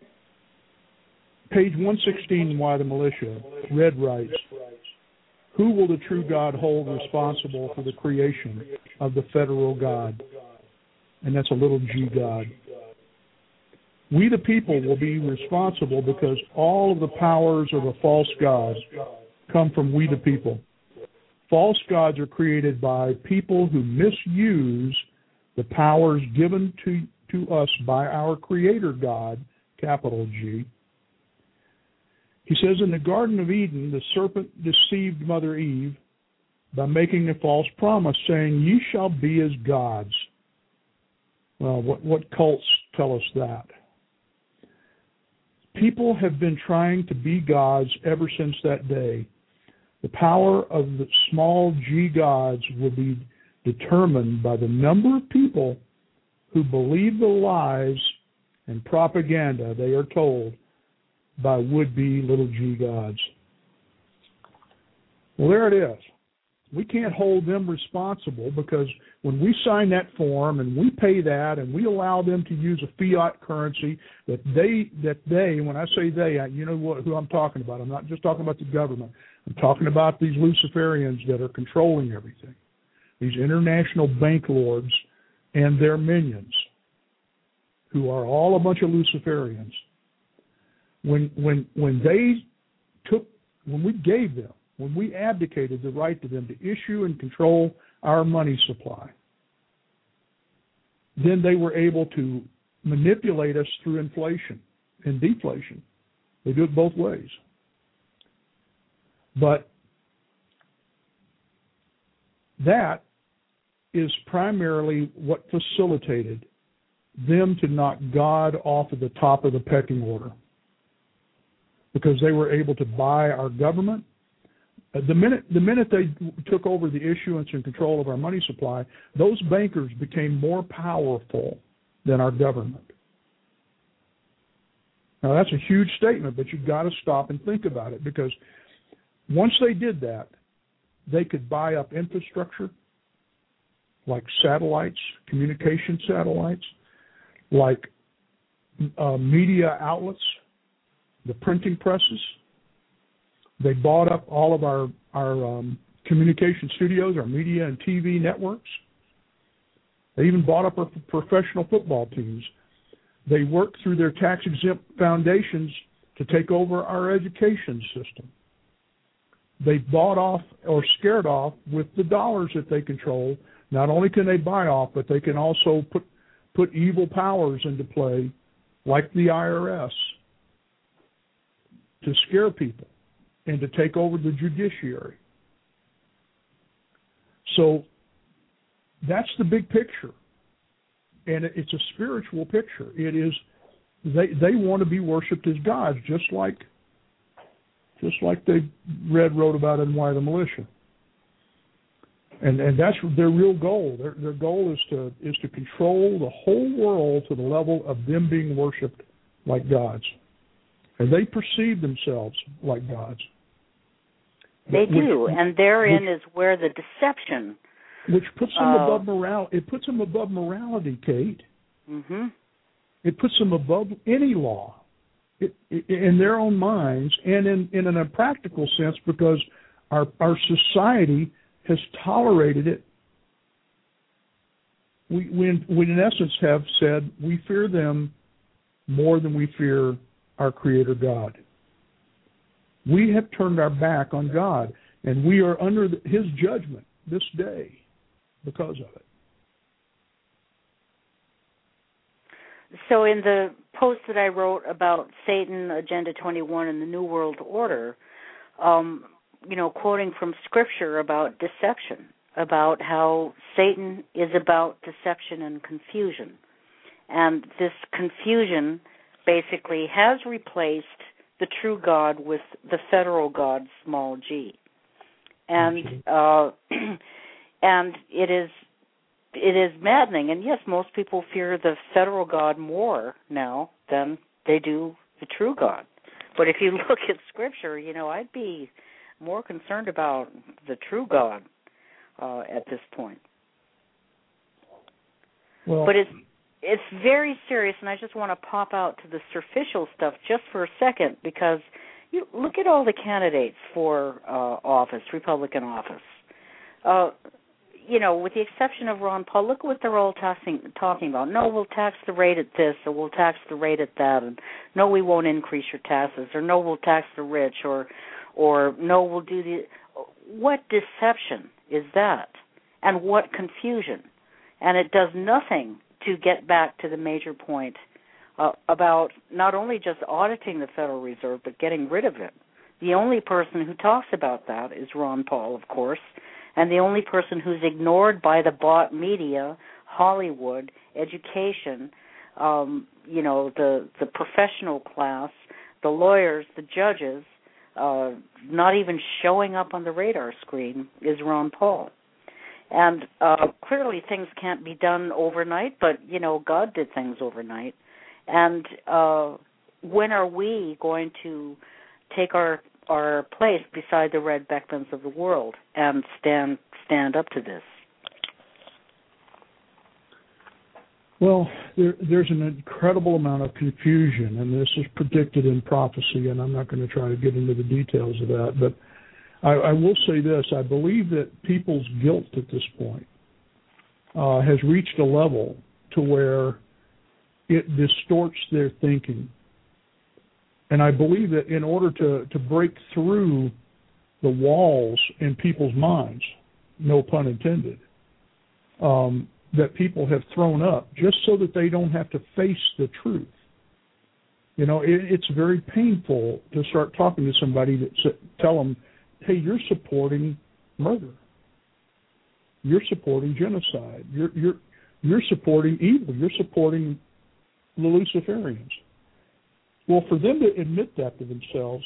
page one sixteen, Why the Militia, Red writes, who will the true God hold responsible for the creation of the federal God? And that's a little g God. We the people will be responsible because all of the powers of the false gods come from we the people. False gods are created by people who misuse the powers given to, to us by our Creator God, capital G. He says, in the Garden of Eden, the serpent deceived Mother Eve by making a false promise, saying, ye shall be as gods. Well, what, what cults tell us that? People have been trying to be gods ever since that day. The power of the small g gods will be determined by the number of people who believe the lies and propaganda they are told by would-be little g gods. Well, there it is. We can't hold them responsible because when we sign that form and we pay that and we allow them to use a fiat currency that they, that they, when I say they, you know what, who I'm talking about. I'm not just talking about the government. I'm talking about these Luciferians that are controlling everything, these international bank lords and their minions, who are all a bunch of Luciferians. When when when they took, when we gave them, when we abdicated the right to them to issue and control our money supply, then they were able to manipulate us through inflation and deflation. They do it both ways. But that is primarily what facilitated them to knock God off of the top of the pecking order, because they were able to buy our government. The minute the minute they took over the issuance and control of our money supply, those bankers became more powerful than our government. Now, that's a huge statement, but you've got to stop and think about it, because once they did that, they could buy up infrastructure like satellites, communication satellites, like uh, media outlets, the printing presses. They bought up all of our, our um, communication studios, our media and T V networks. They even bought up our professional football teams. They worked through their tax-exempt foundations to take over our education system. They bought off or scared off with the dollars that they control. Not only can they buy off, but they can also put put evil powers into play, like the I R S, to scare people and to take over the judiciary. So that's the big picture. And it's a spiritual picture. It is, they they want to be worshipped as gods, just like just like they read wrote about in Why the Militia. And and that's their real goal. Their their goal is to is to control the whole world to the level of them being worshipped like gods. And they perceive themselves like gods.
They
which,
do, and therein
which,
is where the deception,
which puts them
uh,
above moral. It puts them above morality, Kate.
Mm-hmm.
It puts them above any law, it, it, in their own minds, and in, in, in a practical sense, because our our society has tolerated it. We, we, we in essence have said we fear them more than we fear our Creator God. We have turned our back on God, and we are under the, His judgment this day because of it.
So in the post that I wrote about Satan, Agenda twenty-one, and the New World Order, um, you know, quoting from Scripture about deception, about how Satan is about deception and confusion. And this confusion basically has replaced the true God with the federal God, small g. And uh, and it is it is maddening. And yes, most people fear the federal God more now than they do the true God. But if you look at Scripture, you know, I'd be more concerned about the true God uh, at this point.
Well,
but it's it's very serious, and I just want to pop out to the superficial stuff just for a second, because you look at all the candidates for uh, office, Republican office. Uh, you know, with the exception of Ron Paul, look what they're all talking, talking about. No, we'll tax the rate at this, or we'll tax the rate at that, and no, we won't increase your taxes, or no, we'll tax the rich, or or no, we'll do the... What deception is that? And what confusion? And it does nothing to get back to the major point uh, about not only just auditing the Federal Reserve, but getting rid of it. The only person who talks about that is Ron Paul, of course, and the only person who's ignored by the bought media, Hollywood, education, um, you know, the, the professional class, the lawyers, the judges, uh, not even showing up on the radar screen is Ron Paul. And uh, clearly things can't be done overnight, but, you know, God did things overnight. And uh, when are we going to take our our place beside the Red Beckmans of the world and stand stand up to this?
Well, there, there's an incredible amount of confusion, and this is predicted in prophecy, and I'm not going to try to get into the details of that, but I, I will say this. I believe that people's guilt at this point uh, has reached a level to where it distorts their thinking. And I believe that in order to, to break through the walls in people's minds, no pun intended, um, that people have thrown up just so that they don't have to face the truth. You know, it, it's very painful to start talking to somebody that tell them, hey, you're supporting murder. You're supporting genocide. You're, you're, you're supporting evil. You're supporting the Luciferians. Well, for them to admit that to themselves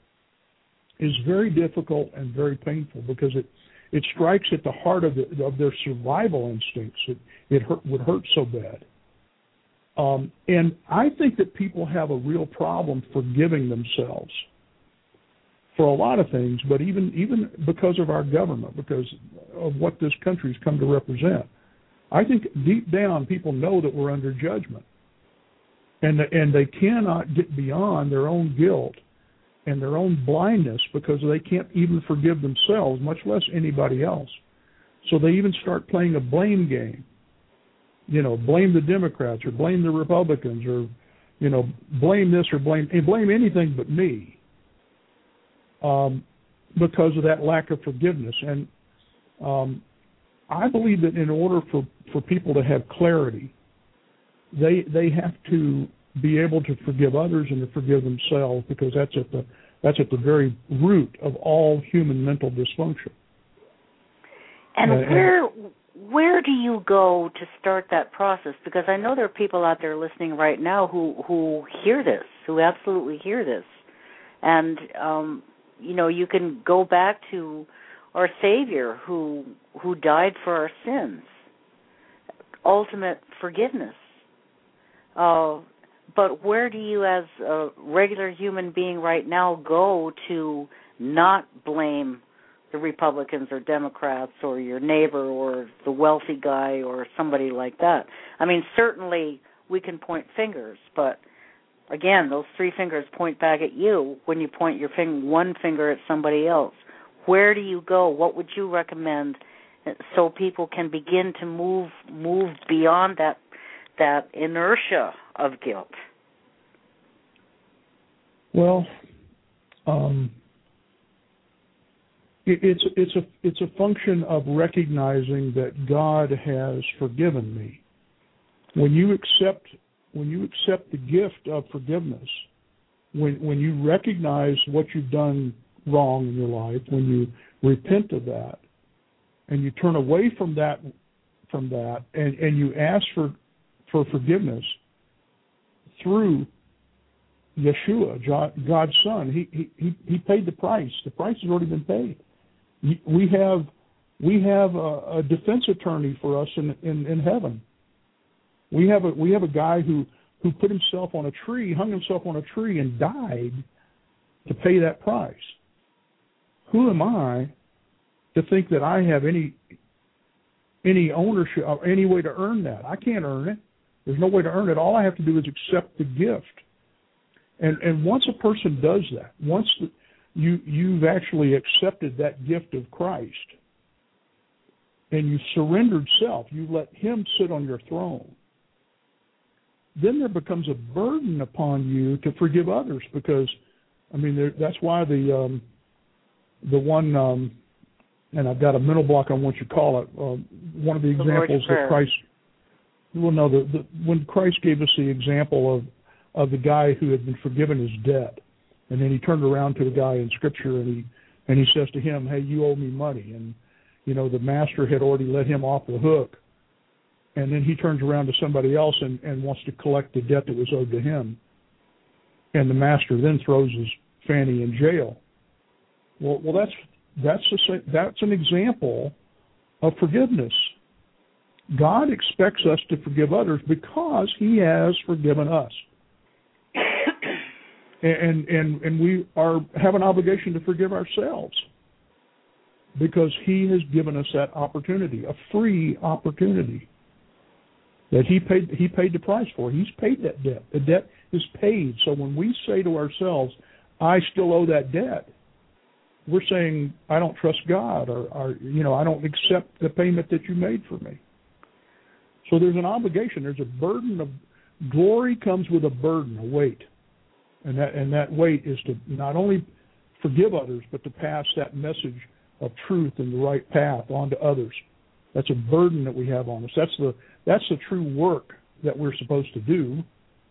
is very difficult and very painful because it, it strikes at the heart of, the, of their survival instincts. It, it hurt, would hurt so bad. Um, and I think that people have a real problem forgiving themselves for a lot of things, but even, even because of our government, because of what this country's come to represent. I think deep down people know that we're under judgment. And and they cannot get beyond their own guilt and their own blindness because they can't even forgive themselves, much less anybody else. So they even start playing a blame game. You know, blame the Democrats or blame the Republicans or, you know, blame this or blame blame anything but me um, because of that lack of forgiveness. And um, I believe that in order for, for people to have clarity, They they have to be able to forgive others and to forgive themselves because that's at the that's at the very root of all human mental dysfunction.
And
uh,
where where do you go to start that process? Because I know there are people out there listening right now who, who hear this, who absolutely hear this, and um, you know, you can go back to our Savior who who died for our sins, ultimate forgiveness. Uh, but where do you as a regular human being right now go to not blame the Republicans or Democrats or your neighbor or the wealthy guy or somebody like that? I mean, certainly we can point fingers, but again, those three fingers point back at you when you point your finger, one finger at somebody else. Where do you go? What would you recommend so people can begin to move move beyond that that inertia of guilt?
Well, um, it, it's it's a it's a function of recognizing that God has forgiven me. When you accept when you accept the gift of forgiveness, when when you recognize what you've done wrong in your life, when you repent of that, and you turn away from that from that, and, and you ask for for forgiveness through Yeshua, God's Son. He he he paid the price. The price has already been paid. We have we have a, a defense attorney for us in, in, in heaven. We have a we have a guy who, who put himself on a tree, hung himself on a tree, and died to pay that price. Who am I to think that I have any any ownership or any way to earn that? I can't earn it. There's no way to earn it. All I have to do is accept the gift. And and once a person does that, once the, you, you've actually accepted that gift of Christ, and you surrendered self, you let him sit on your throne, then there becomes a burden upon you to forgive others because, I mean, there, that's why the um, the one, um, and I've got a mental block on what you call it, uh, one of the, the examples that Christ, well, no, the, the, when Christ gave us the example of of the guy who had been forgiven his debt. And then he turned around to the guy in Scripture and he and he says to him, hey, you owe me money. And, you know, the master had already let him off the hook. And then he turns around to somebody else and, and wants to collect the debt that was owed to him. And the master then throws his Fanny in jail. Well, well, that's that's a, that's an example of forgiveness. God expects us to forgive others because He has forgiven us, and and and we are have an obligation to forgive ourselves because He has given us that opportunity, a free opportunity that He paid He paid the price for. He's paid that debt. The debt is paid. So when we say to ourselves, I still owe that debt, we're saying, I don't trust God, or, or, you know, I don't accept the payment that you made for me. So there's an obligation. There's a burden of glory comes with a burden, a weight. And that and that weight is to not only forgive others, but to pass that message of truth and the right path on to others. That's a burden that we have on us. That's the that's the true work that we're supposed to do.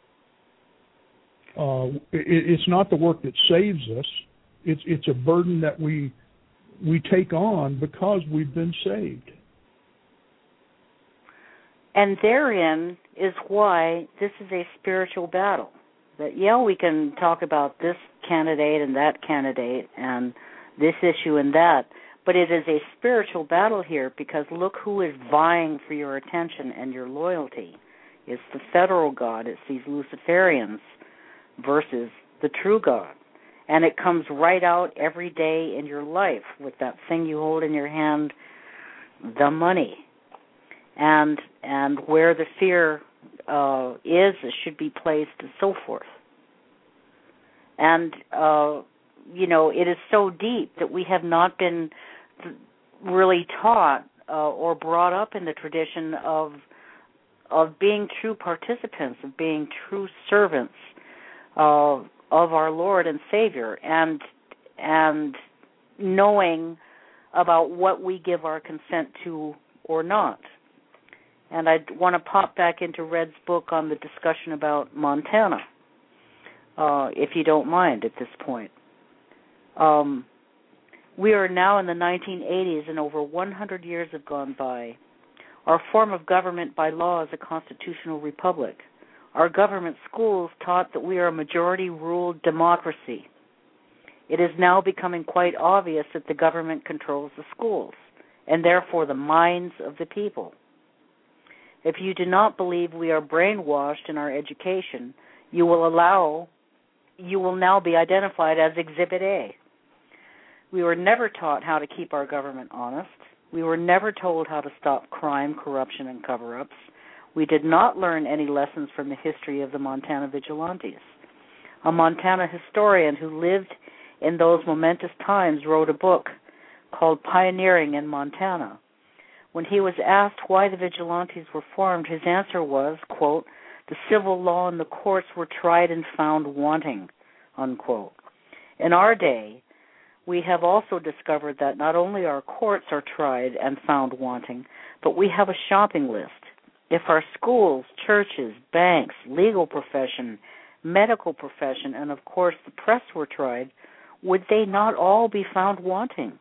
Uh, it, it's not the work that saves us. It's it's a burden that we we take on because we've been saved.
And therein is why this is a spiritual battle. That, yeah, we can talk about this candidate and that candidate and this issue and that, but it is a spiritual battle here because look who is vying for your attention and your loyalty. It's the federal God. It's these Luciferians versus the true God. And it comes right out every day in your life with that thing you hold in your hand, the money. And and where the fear uh, is, it should be placed, and so forth. And, uh, you know, it is so deep that we have not been really taught uh, or brought up in the tradition of of being true participants, of being true servants uh, of our Lord and Savior, and and knowing about what we give our consent to or not. And I want to pop back into Red's book on the discussion about Montana, uh, if you don't mind at this point. Um, we are now in the nineteen eighties, and over one hundred years have gone by. Our form of government by law is a constitutional republic. Our government schools taught that we are a majority-ruled democracy. It is now becoming quite obvious that the government controls the schools, and therefore the minds of the people. If you do not believe we are brainwashed in our education, you will allow, you will now be identified as Exhibit A. We were never taught how to keep our government honest. We were never told how to stop crime, corruption, and cover-ups. We did not learn any lessons from the history of the Montana vigilantes. A Montana historian who lived in those momentous times wrote a book called Pioneering in Montana. When he was asked why the vigilantes were formed, his answer was, quote, the civil law and the courts were tried and found wanting, unquote. In our day, we have also discovered that not only our courts are tried and found wanting, but we have a shopping list. If our schools, churches, banks, legal profession, medical profession, and of course the press were tried, would they not all be found wanting?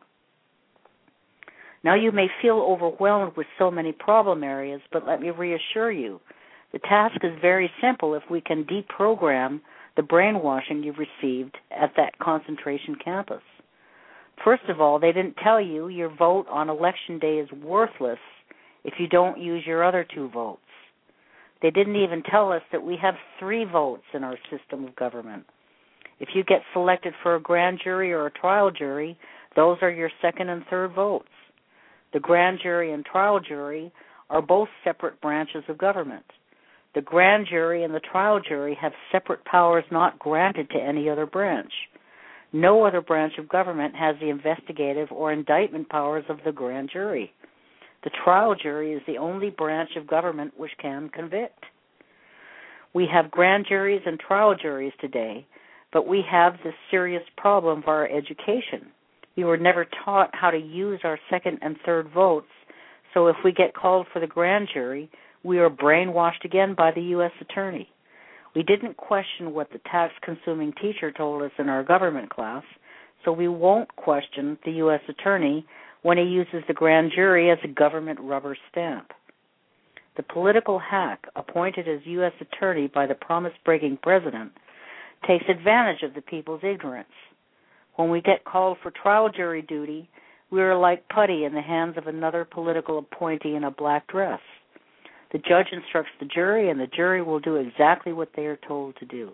Now you may feel overwhelmed with so many problem areas, but let me reassure you, the task is very simple if we can deprogram the brainwashing you've received at that concentration campus. First of all, they didn't tell you your vote on election day is worthless if you don't use your other two votes. They didn't even tell us that we have three votes in our system of government. If you get selected for a grand jury or a trial jury, those are your second and third votes. The grand jury and trial jury are both separate branches of government. The grand jury and the trial jury have separate powers not granted to any other branch. No other branch of government has the investigative or indictment powers of the grand jury. The trial jury is the only branch of government which can convict. We have grand juries and trial juries today, but we have this serious problem of our education. We were never taught how to use our second and third votes, so if we get called for the grand jury, we are brainwashed again by the U S attorney. We didn't question what the tax-consuming teacher told us in our government class, so we won't question the U S attorney when he uses the grand jury as a government rubber stamp. The political hack appointed as U S attorney by the promise-breaking president takes advantage of the people's ignorance. When we get called for trial jury duty, we are like putty in the hands of another political appointee in a black dress. The judge instructs the jury, and the jury will do exactly what they are told to do.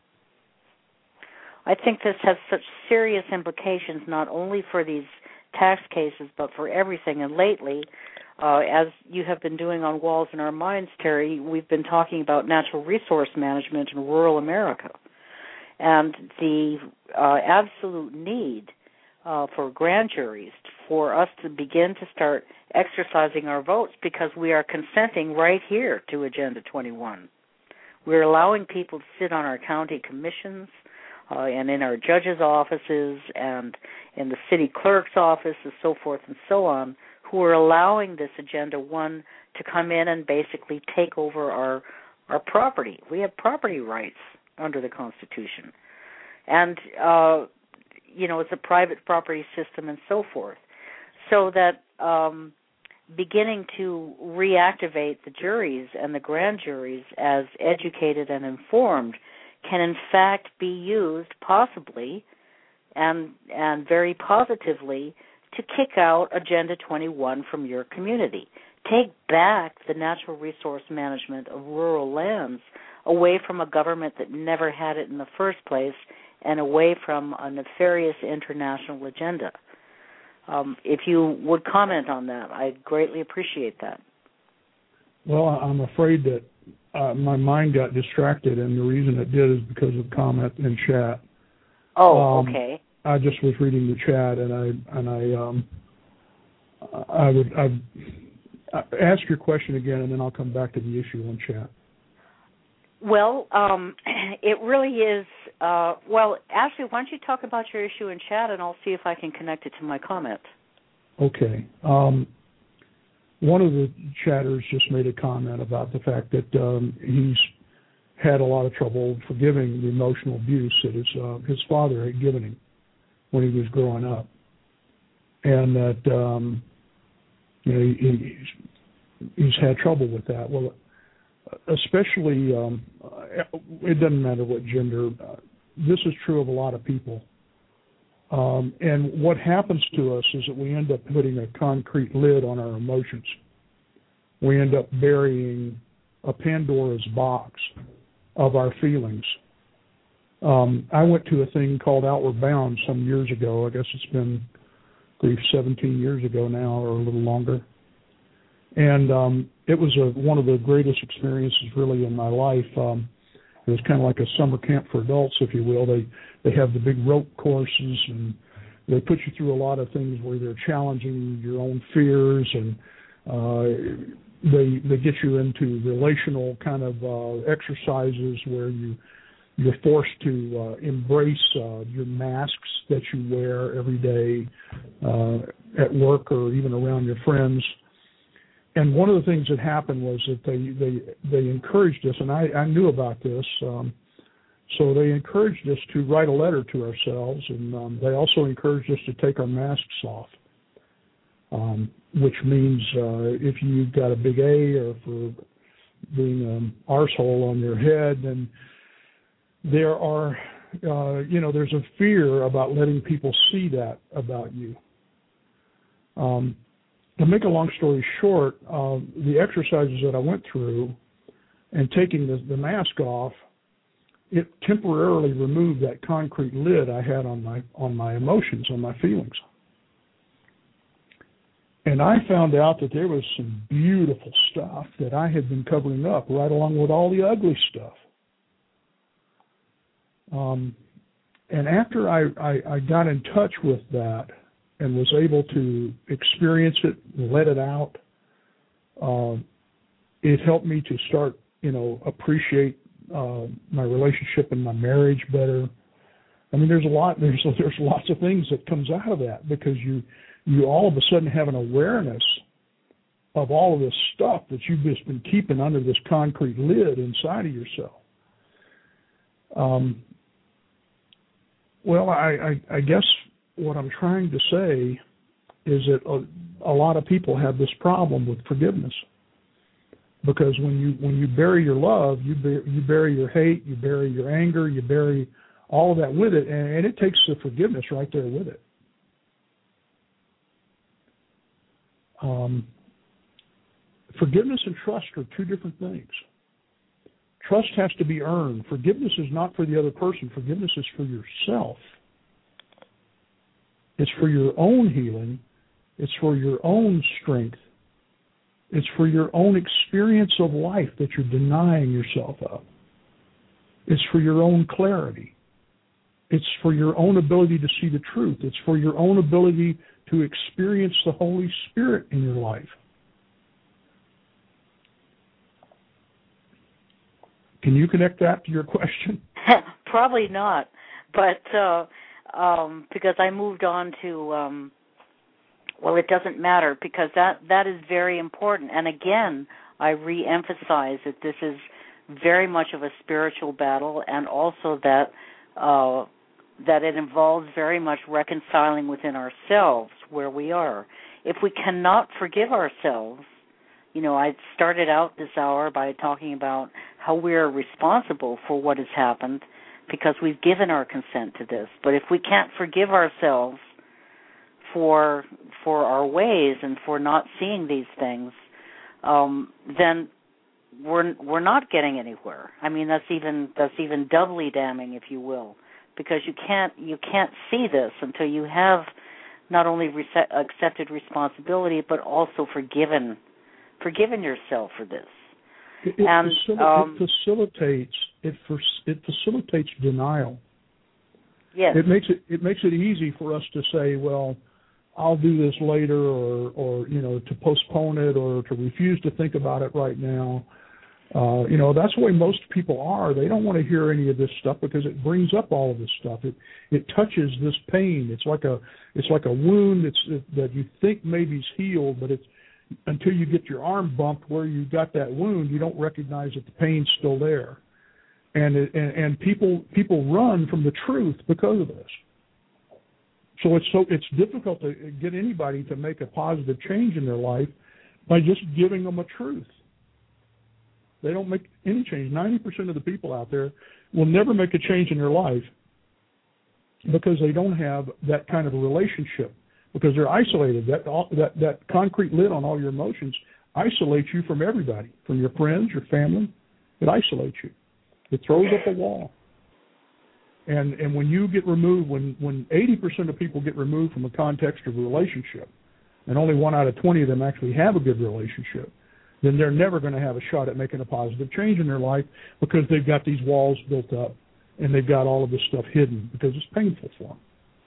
I think this has such serious implications not only for these tax cases but for everything. And lately, uh, as you have been doing on Walls in Our Minds, Terry, we've been talking about natural resource management in rural America and the uh, absolute need uh, for grand juries for us to begin to start exercising our votes, because we are consenting right here to Agenda twenty-one. We're allowing people to sit on our county commissions uh, and in our judges' offices and in the city clerk's office and so forth and so on, who are allowing this Agenda one to come in and basically take over our, our property. We have property rights under the Constitution. And, uh, you know, it's a private property system and so forth. So that um, beginning to reactivate the juries and the grand juries as educated and informed can in fact be used possibly and and very positively to kick out Agenda twenty-one from your community. Take back the natural resource management of rural lands away from a government that never had it in the first place and away from a nefarious international agenda. Um, if you would comment on that, I'd greatly appreciate that.
Well, I'm afraid that uh, my mind got distracted, and the reason it did is because of comment in chat.
Oh,
um,
okay.
I just was reading the chat, and I and I um, I would I'd, I'd ask your question again, and then I'll come back to the issue on chat.
Well, um, it really is. Uh, well, Ashley, why don't you talk about your issue in chat, and I'll see if I can connect it to my comment.
Okay. Um, one of the chatters just made a comment about the fact that um, he's had a lot of trouble forgiving the emotional abuse that his uh, his father had given him when he was growing up, and that um, you know he, he's, he's had trouble with that. Well, especially, um, it doesn't matter what gender. Uh, this is true of a lot of people. Um, and what happens to us is that we end up putting a concrete lid on our emotions. We end up burying a Pandora's box of our feelings. Um, I went to a thing called Outward Bound some years ago. I guess it's been, grief, seventeen years ago now, or a little longer. And um, it was a, one of the greatest experiences really in my life. Um, it was kind of like a summer camp for adults, if you will. They they have the big rope courses, and they put you through a lot of things where they're challenging your own fears, and uh, they they get you into relational kind of uh, exercises where you you're forced to uh, embrace uh, your masks that you wear every day uh, at work or even around your friends. And one of the things that happened was that they they, they encouraged us, and I, I knew about this, um, so they encouraged us to write a letter to ourselves, and um, they also encouraged us to take our masks off, um, which means uh, if you've got a big A or for being an arsehole on your head, then there are, uh, you know, there's a fear about letting people see that about you. Um, To make a long story short, uh, the exercises that I went through and taking the, the mask off, it temporarily removed that concrete lid I had on my on my emotions, on my feelings. And I found out that there was some beautiful stuff that I had been covering up right along with all the ugly stuff. Um, and after I, I, I got in touch with that, and was able to experience it, let it out, uh, it helped me to start, you know, appreciate uh, my relationship and my marriage better. I mean, there's a lot, there's there's lots of things that comes out of that, because you you all of a sudden have an awareness of all of this stuff that you've just been keeping under this concrete lid inside of yourself. Um, well, I, I, I guess what I'm trying to say is that a, a lot of people have this problem with forgiveness, because when you when you bury your love, you bury, you bury your hate, you bury your anger, you bury all of that with it, and, and it takes the forgiveness right there with it. Um, forgiveness and trust are two different things. Trust has to be earned. Forgiveness is not for the other person. Forgiveness is for yourself. It's for your own healing. It's for your own strength. It's for your own experience of life that you're denying yourself of. It's for your own clarity. It's for your own ability to see the truth. It's for your own ability to experience the Holy Spirit in your life. Can you connect that to your question?
Probably not, but uh, um, because I moved on to, um, well, it doesn't matter, because that, that is very important. And again, I re-emphasize that this is very much of a spiritual battle, and also that uh, that it involves very much reconciling within ourselves where we are. If we cannot forgive ourselves, you know, I started out this hour by talking about how we're responsible for what has happened because we've given our consent to this. But if we can't forgive ourselves for for our ways and for not seeing these things, um, then we're we're not getting anywhere. I mean, that's even that's even doubly damning, if you will, because you can't you can't see this until you have not only rece- accepted responsibility but also forgiven. Forgiven yourself for this,
it,
and
facil-
um,
it facilitates it for, it facilitates denial.
Yes,
it makes it it makes it easy for us to say, well, I'll do this later, or or you know, to postpone it, or to refuse to think about it right now. Uh, you know, that's the way most people are. They don't want to hear any of this stuff because it brings up all of this stuff. It it touches this pain. It's like a it's like a wound that's that you think maybe is healed, but it's until you get your arm bumped where you got that wound, you don't recognize that the pain's still there, and it, and, and people people run from the truth because of this. So it's so it's difficult to get anybody to make a positive change in their life by just giving them a truth. They don't make any change. ninety percent of the people out there will never make a change in their life because they don't have that kind of a relationship. Because they're isolated. That, that that concrete lid on all your emotions isolates you from everybody, from your friends, your family. It isolates you. It throws up a wall. And and when you get removed, when, when eighty percent of people get removed from a context of a relationship, and only one out of twenty of them actually have a good relationship, then they're never going to have a shot at making a positive change in their life because they've got these walls built up and they've got all of this stuff hidden because it's painful for them.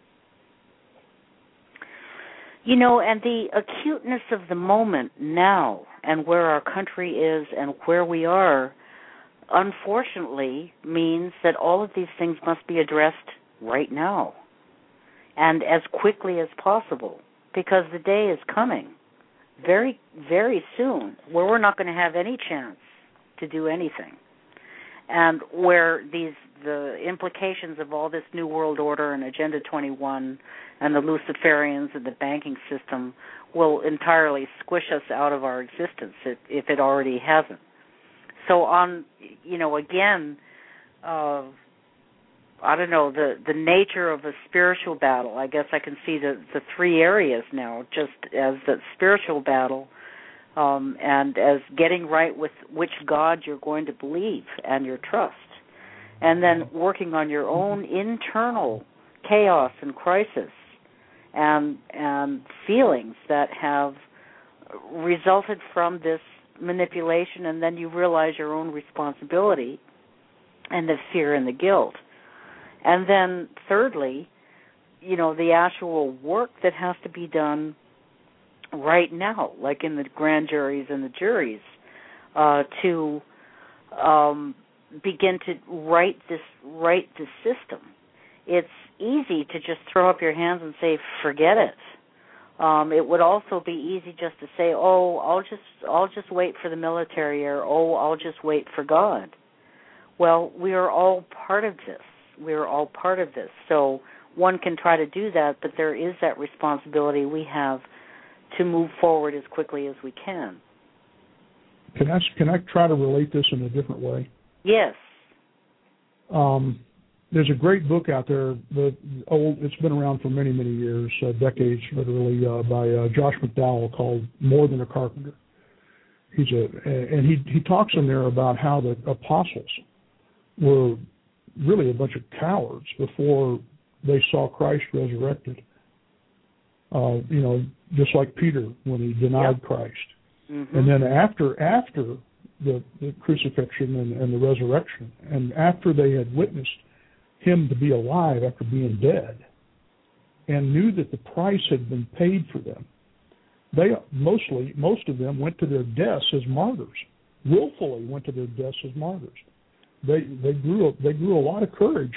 You know, and the acuteness of the moment now and where our country is and where we are, unfortunately, means that all of these things must be addressed right now and as quickly as possible, because the day is coming very, very soon where we're not going to have any chance to do anything, and where these the implications of all this New World Order and Agenda twenty-one and the Luciferians and the banking system will entirely squish us out of our existence if it already hasn't. So on, you know, again, uh, I don't know, the, the nature of a spiritual battle, I guess I can see the, the three areas now, just as the spiritual battle um, and as getting right with which God you're going to believe and your trust. And then working on your own internal chaos and crisis and and feelings that have resulted from this manipulation, and then you realize your own responsibility and the fear and the guilt. And then thirdly, you know, the actual work that has to be done right now, like in the grand juries and the juries, uh, to um, begin to right this right this system. It's easy to just throw up your hands and say, forget it. Um, it would also be easy just to say, oh, I'll just I'll just wait for the military, or oh, I'll just wait for God. Well, we are all part of this. We are all part of this. So one can try to do that, but there is that responsibility we have to move forward as quickly as we can.
Can I, can I try to relate this in a different way?
Yes.
Um, there's a great book out there, the old, it's been around for many, many years, uh, decades literally, uh, by uh, Josh McDowell, called More Than a Carpenter. He's a, and he he talks in there about how the apostles were really a bunch of cowards before they saw Christ resurrected. Uh, you know, just like Peter when he denied
yep.
Christ.
Mm-hmm.
And then after after the, the crucifixion and, and the resurrection, and after they had witnessed him to be alive after being dead, and knew that the price had been paid for them, they mostly, most of them went to their deaths as martyrs, willfully went to their deaths as martyrs. They they grew they grew a lot of courage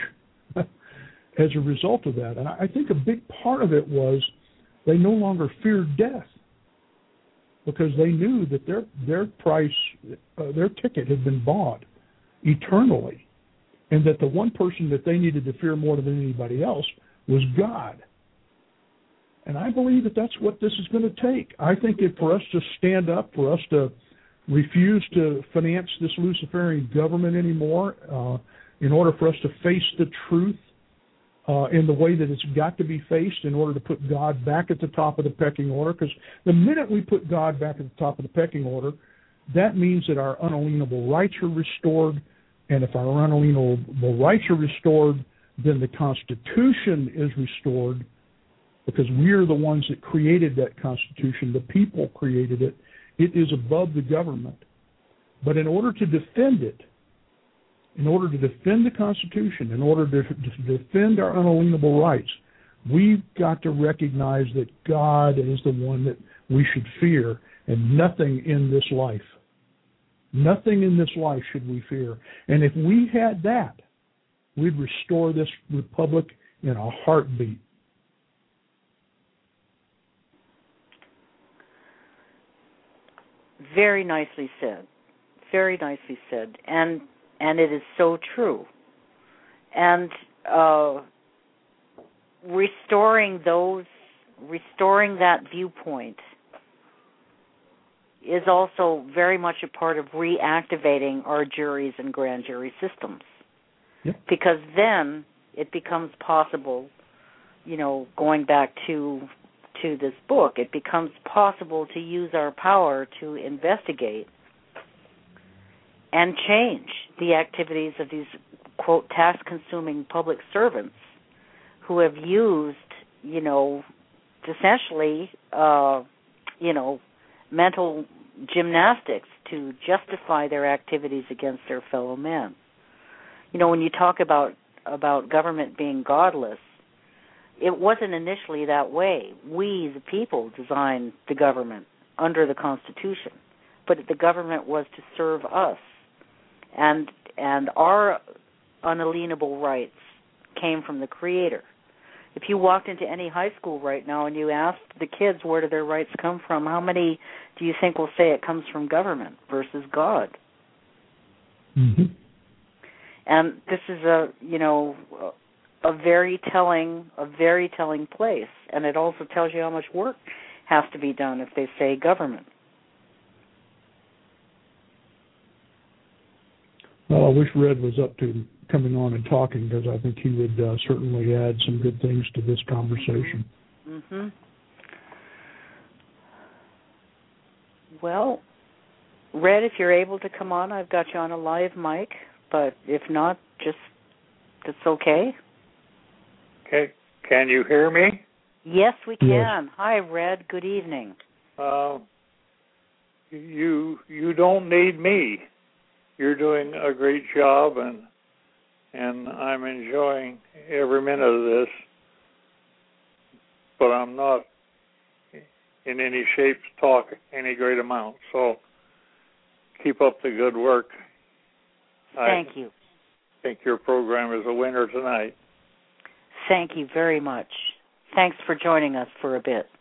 as a result of that, and I think a big part of it was they no longer feared death because they knew that their their price, uh, their ticket had been bought eternally, and that the one person that they needed to fear more than anybody else was God. And I believe that that's what this is going to take. I think that for us to stand up, for us to refuse to finance this Luciferian government anymore, uh, in order for us to face the truth uh, in the way that it's got to be faced in order to put God back at the top of the pecking order, because the minute we put God back at the top of the pecking order, that means that our unalienable rights are restored, and if our unalienable rights are restored, then the Constitution is restored, because we're the ones that created that Constitution. The people created it. It is above the government. But in order to defend it, in order to defend the Constitution, in order to, to defend our unalienable rights, we've got to recognize that God is the one that we should fear, and nothing in this life. Nothing in this life should we fear. And if we had that, we'd restore this republic in a heartbeat.
Very nicely said. Very nicely said. And and it is so true. And uh, restoring those, restoring that viewpoint is also very much a part of reactivating our juries and grand jury systems.
Yep.
Because then it becomes possible, you know, going back to to this book, it becomes possible to use our power to investigate and change the activities of these, quote, task-consuming public servants who have used, you know, essentially, uh, you know, mental gymnastics to justify their activities against their fellow men. You know, when you talk about about government being godless, it wasn't initially that way. We, the people, designed the government under the Constitution, but the government was to serve us, and and our unalienable rights came from the Creator. If you walked into any high school right now and you asked the kids where do their rights come from, how many do you think will say it comes from government versus God?
Mm-hmm.
And this is a, you know, a very telling, a very telling place, and it also tells you how much work has to be done if they say government.
Well, I wish Red was up to coming on and talking, because I think he would uh, certainly add some good things to this conversation.
Mm-hmm. Well, Red, if you're able to come on, I've got you on a live mic, but if not, just, it's okay.
Okay. Can you hear me?
Yes, we can.
Yes.
Hi, Red. Good evening.
Uh, you you don't need me. You're doing a great job, and and I'm enjoying every minute of this. But I'm not in any shape to talk any great amount. So keep up the good work.
Thank
I
you.
think your program is a winner tonight.
Thank you very much. Thanks for joining us for a bit.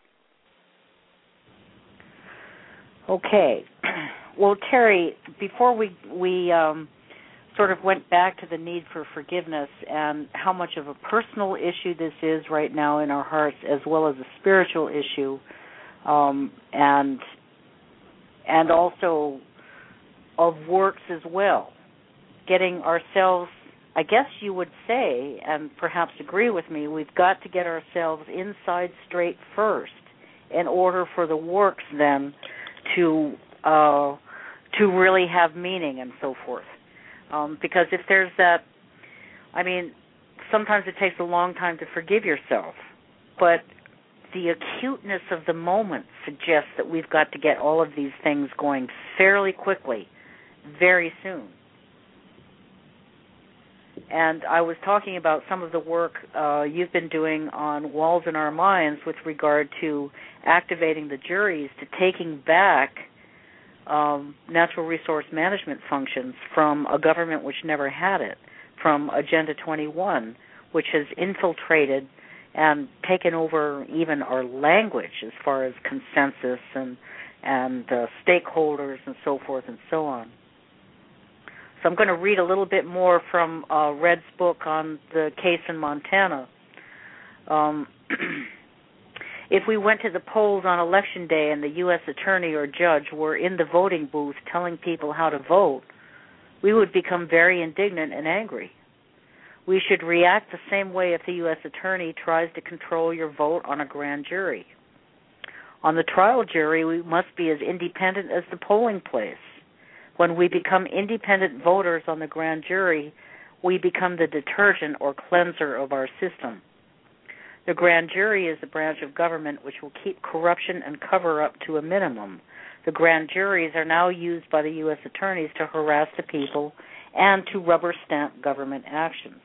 Okay. Well, Terry, before we we um, sort of went back to the need for forgiveness and how much of a personal issue this is right now in our hearts, as well as a spiritual issue, um, and and also of works as well. Getting ourselves, I guess you would say, and perhaps agree with me, we've got to get ourselves inside straight first in order for the works then to uh, to really have meaning and so forth. Um, because if there's that, I mean, sometimes it takes a long time to forgive yourself, but the acuteness of the moment suggests that we've got to get all of these things going fairly quickly, very soon. And I was talking about some of the work uh, you've been doing on Walls in Our Minds with regard to activating the juries to taking back um, natural resource management functions from a government which never had it, from Agenda twenty-one, which has infiltrated and taken over even our language as far as consensus and, and uh, stakeholders and so forth and so on. So I'm going to read a little bit more from uh, Red's book on the case in Montana. Um, if we went to the polls on Election Day and the U S attorney or judge were in the voting booth telling people how to vote, we would become very indignant and angry. We should react the same way if the U S attorney tries to control your vote on a grand jury. On the trial jury, we must be as independent as the polling place. When we become independent voters on the grand jury, we become the detergent or cleanser of our system. The grand jury is the branch of government which will keep corruption and cover-up to a minimum. The grand juries are now used by the U S attorneys to harass the people and to rubber stamp government actions.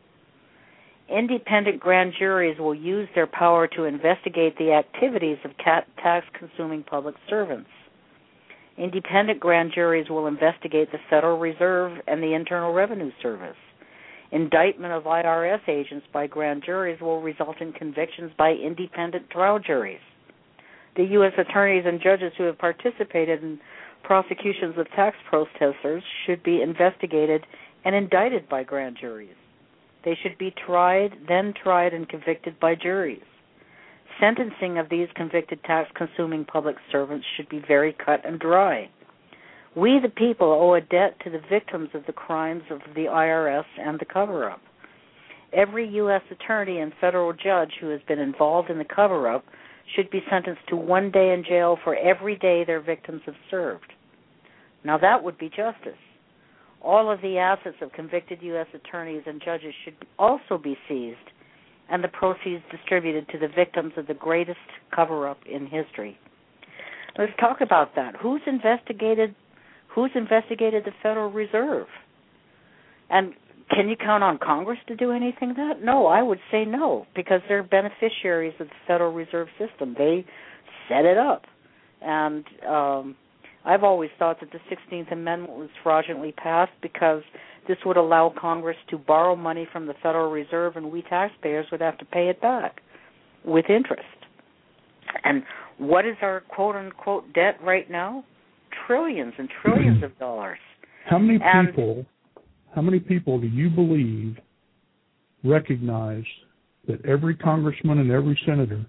Independent grand juries will use their power to investigate the activities of tax-consuming public servants. Independent grand juries will investigate the Federal Reserve and the Internal Revenue Service. Indictment of I R S agents by grand juries will result in convictions by independent trial juries. The U S attorneys and judges who have participated in prosecutions of tax protesters should be investigated and indicted by grand juries. They should be tried, then tried and convicted by juries. Sentencing of these convicted tax-consuming public servants should be very cut and dry. We, the people, owe a debt to the victims of the crimes of the I R S and the cover-up. Every U S attorney and federal judge who has been involved in the cover-up should be sentenced to one day in jail for every day their victims have served. Now that would be justice. All of the assets of convicted U S attorneys and judges should also be seized and the proceeds distributed to the victims of the greatest cover-up in history. Let's talk about that. Who's investigated who's investigated the Federal Reserve? And can you count on Congress to do anything like that? No, I would say no, because they're beneficiaries of the Federal Reserve System. They set it up. And um, I've always thought that the sixteenth Amendment was fraudulently passed because this would allow Congress to borrow money from the Federal Reserve, and we taxpayers would have to pay it back with interest. And what is our quote-unquote debt right now? Trillions and trillions of dollars.
How many
and,
people, how many people do you believe recognize that every congressman and every senator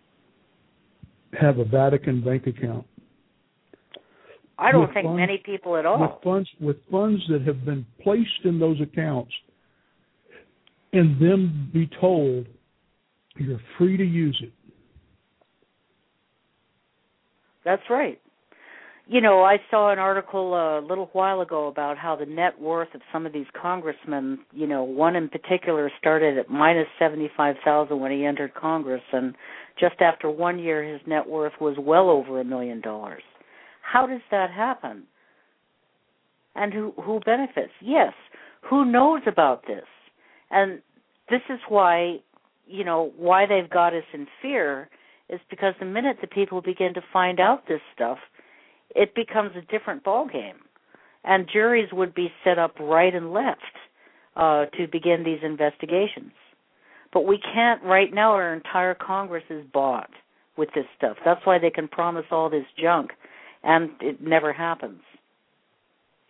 have a Vatican bank account?
I don't
with
think
funds,
many people at all.
With funds, with funds that have been placed in those accounts, and them be told you're free to use it.
That's right. You know, I saw an article a little while ago about how the net worth of some of these congressmen, you know, one in particular started at minus seventy-five thousand dollars when he entered Congress, and just after one year his net worth was well over a million dollars. How does that happen? And who, who benefits? Yes, who knows about this? And this is why, you know, why they've got us in fear is because the minute the people begin to find out this stuff, it becomes a different ballgame. And juries would be set up right and left uh, to begin these investigations. But we can't, right now our entire Congress is bought with this stuff. That's why they can promise all this junk. And it never happens.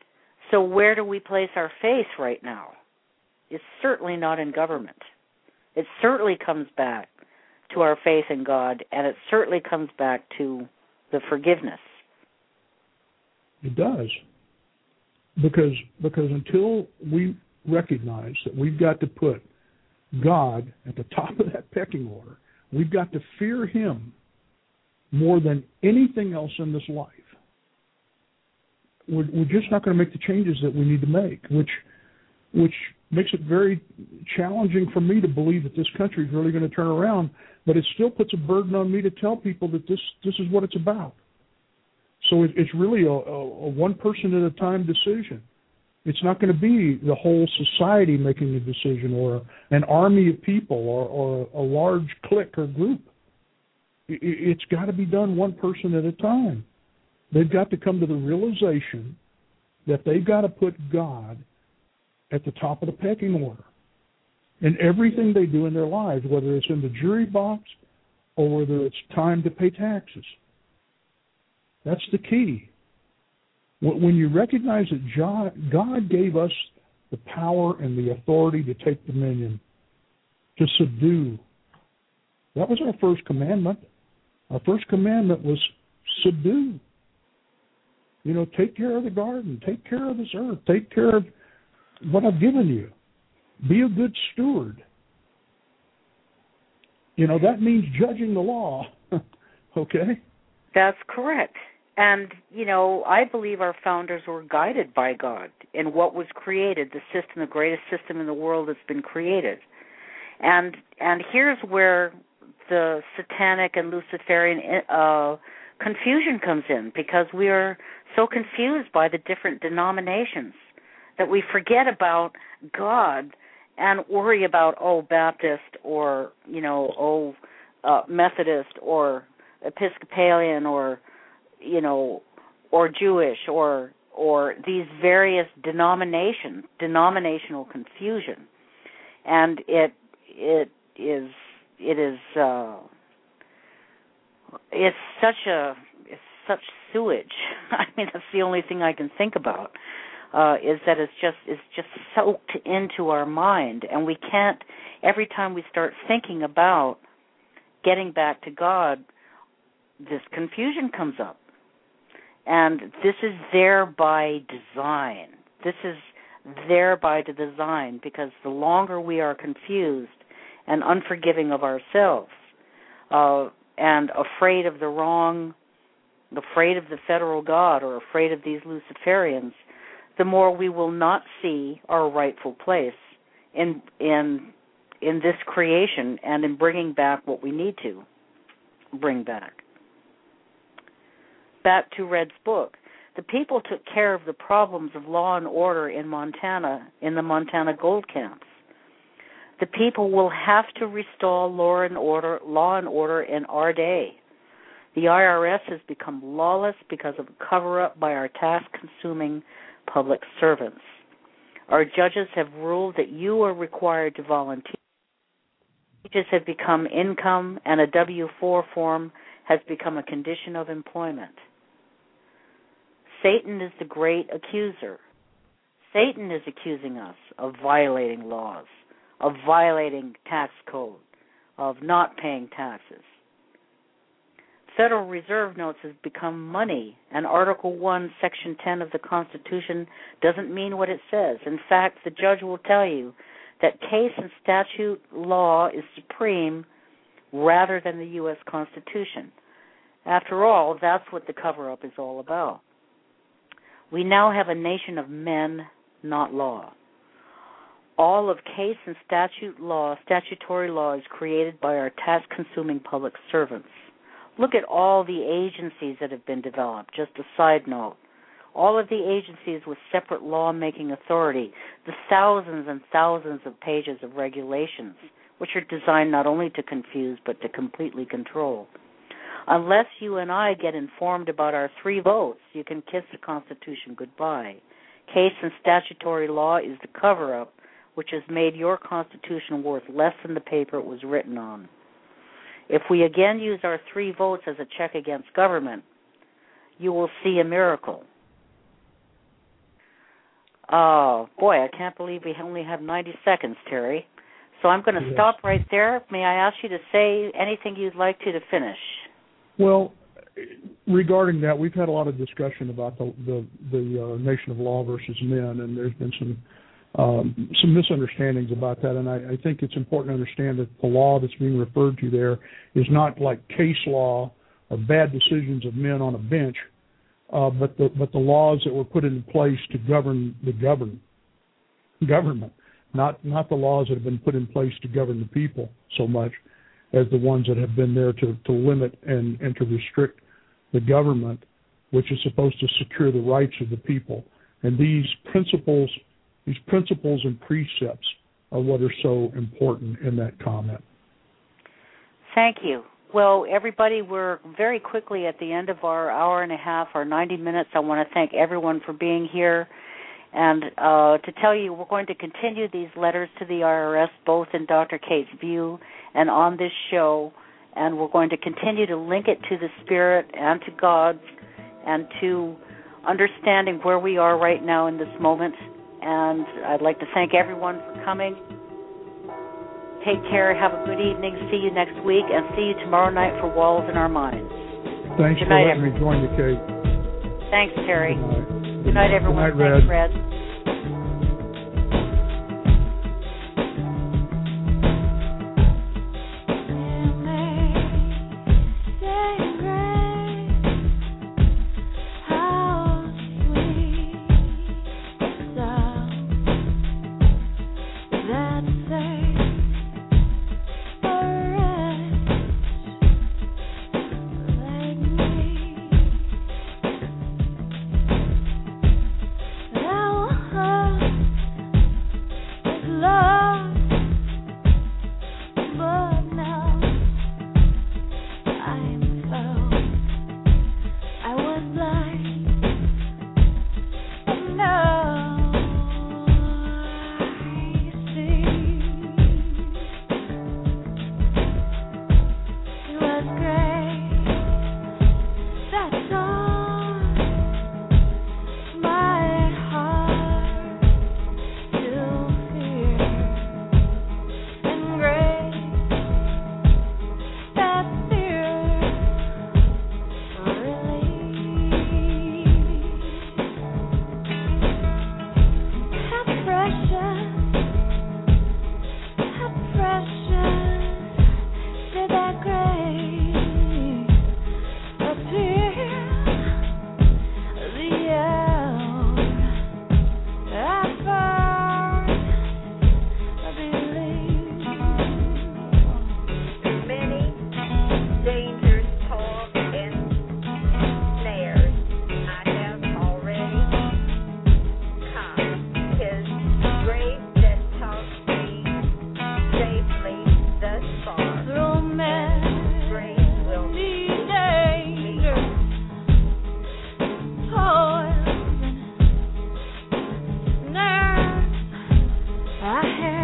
So where do we place our faith right now? It's certainly not in government. It certainly comes back to our faith in God, and it certainly comes back to the forgiveness.
It does. Because because until we recognize that we've got to put God at the top of that pecking order, we've got to fear Him more than anything else in this life, we're, we're just not going to make the changes that we need to make, which which makes it very challenging for me to believe that this country is really going to turn around, but it still puts a burden on me to tell people that this, this is what it's about. So it, it's really a, a, a one-person-at-a-time decision. It's not going to be the whole society making a decision or an army of people or, or a large clique or group. It, it's got to be done one person at a time. They've got to come to the realization that they've got to put God at the top of the pecking order in everything they do in their lives, whether it's in the jury box or whether it's time to pay taxes. That's the key. When you recognize that God gave us the power and the authority to take dominion, to subdue, that was our first commandment. Our first commandment was subdue. You know, take care of the garden, take care of this earth, take care of what I've given you. Be a good steward. You know, that means judging the law, okay?
That's correct. And, you know, I believe our founders were guided by God in what was created, the system, the greatest system in the world that's been created. And and here's where the satanic and Luciferian uh, confusion comes in, because we are so confused by the different denominations that we forget about God and worry about, oh, Baptist or, you know, oh, uh, Methodist or Episcopalian or, you know, or Jewish or or these various denominations, denominational confusion. And it it is it is uh, it's such a it's such sewage. I mean, that's the only thing I can think about. Uh, is that it's just it's just soaked into our mind, and we can't. Every time we start thinking about getting back to God, this confusion comes up, and this is there by design. This is there by the design, because the longer we are confused and unforgiving of ourselves, uh, and afraid of the wrong, afraid of the federal God, or afraid of these Luciferians, the more we will not see our rightful place in in in this creation and in bringing back what we need to bring back. Back to Red's book. The people took care of the problems of law and order in Montana, in the Montana gold camps. The people will have to restore law and order, law and order in our day. The I R S has become lawless because of a cover-up by our task-consuming public servants. Our judges have ruled that you are required to volunteer. Wages have become income, and a W four form has become a condition of employment. Satan is the great accuser. Satan is accusing us of violating laws, of violating tax code, of not paying taxes. Federal Reserve notes has become money, and Article one, Section ten of the Constitution doesn't mean what it says. In fact, the judge will tell you that case and statute law is supreme rather than the U S Constitution. After all, that's what the cover-up is all about. We now have a nation of men, not law. All of case and statute law, statutory law is created by our task-consuming public servants. Look at all the agencies that have been developed. Just a side note. All of the agencies with separate lawmaking authority, the thousands and thousands of pages of regulations, which are designed not only to confuse but to completely control. Unless you and I get informed about our three votes, you can kiss the Constitution goodbye. Case and statutory law is the cover-up which has made your Constitution worth less than the paper it was written on. If we again use our three votes as a check against government, you will see a miracle. Oh, boy, I can't believe we only have ninety seconds, Terry. So I'm going to yes. stop right there. May I ask you to say anything you'd like to to finish?
Well, regarding that, we've had a lot of discussion about the the, the uh, nation of law versus men, and there's been some um, some misunderstandings about that. And I, I think it's important to understand that the law that's being referred to there is not like case law or bad decisions of men on a bench, uh, but the but the laws that were put in place to govern the govern government. Not not the laws that have been put in place to govern the people so much as the ones that have been there to, to limit and, and to restrict the government, which is supposed to secure the rights of the people. And these principles, these principles and precepts are what are so important in that comment.
Thank you. Well, everybody, we're very quickly at the end of our hour and a half, our ninety minutes. I want to thank everyone for being here. And uh, to tell you, we're going to continue these letters to the I R S, both in Doctor Kate's view and on this show, and we're going to continue to link it to the Spirit and to God's and to understanding where we are right now in this moment. And I'd like to thank everyone for coming. Take care. Have a good evening. See you next week, and see you tomorrow night for Walls in Our Minds.
Thanks
good
for
night,
letting
everyone.
me join you, Kate.
Thanks, Terry.
Good night.
Good night, everyone.
Good night,
Thanks,
Red.
Red. I have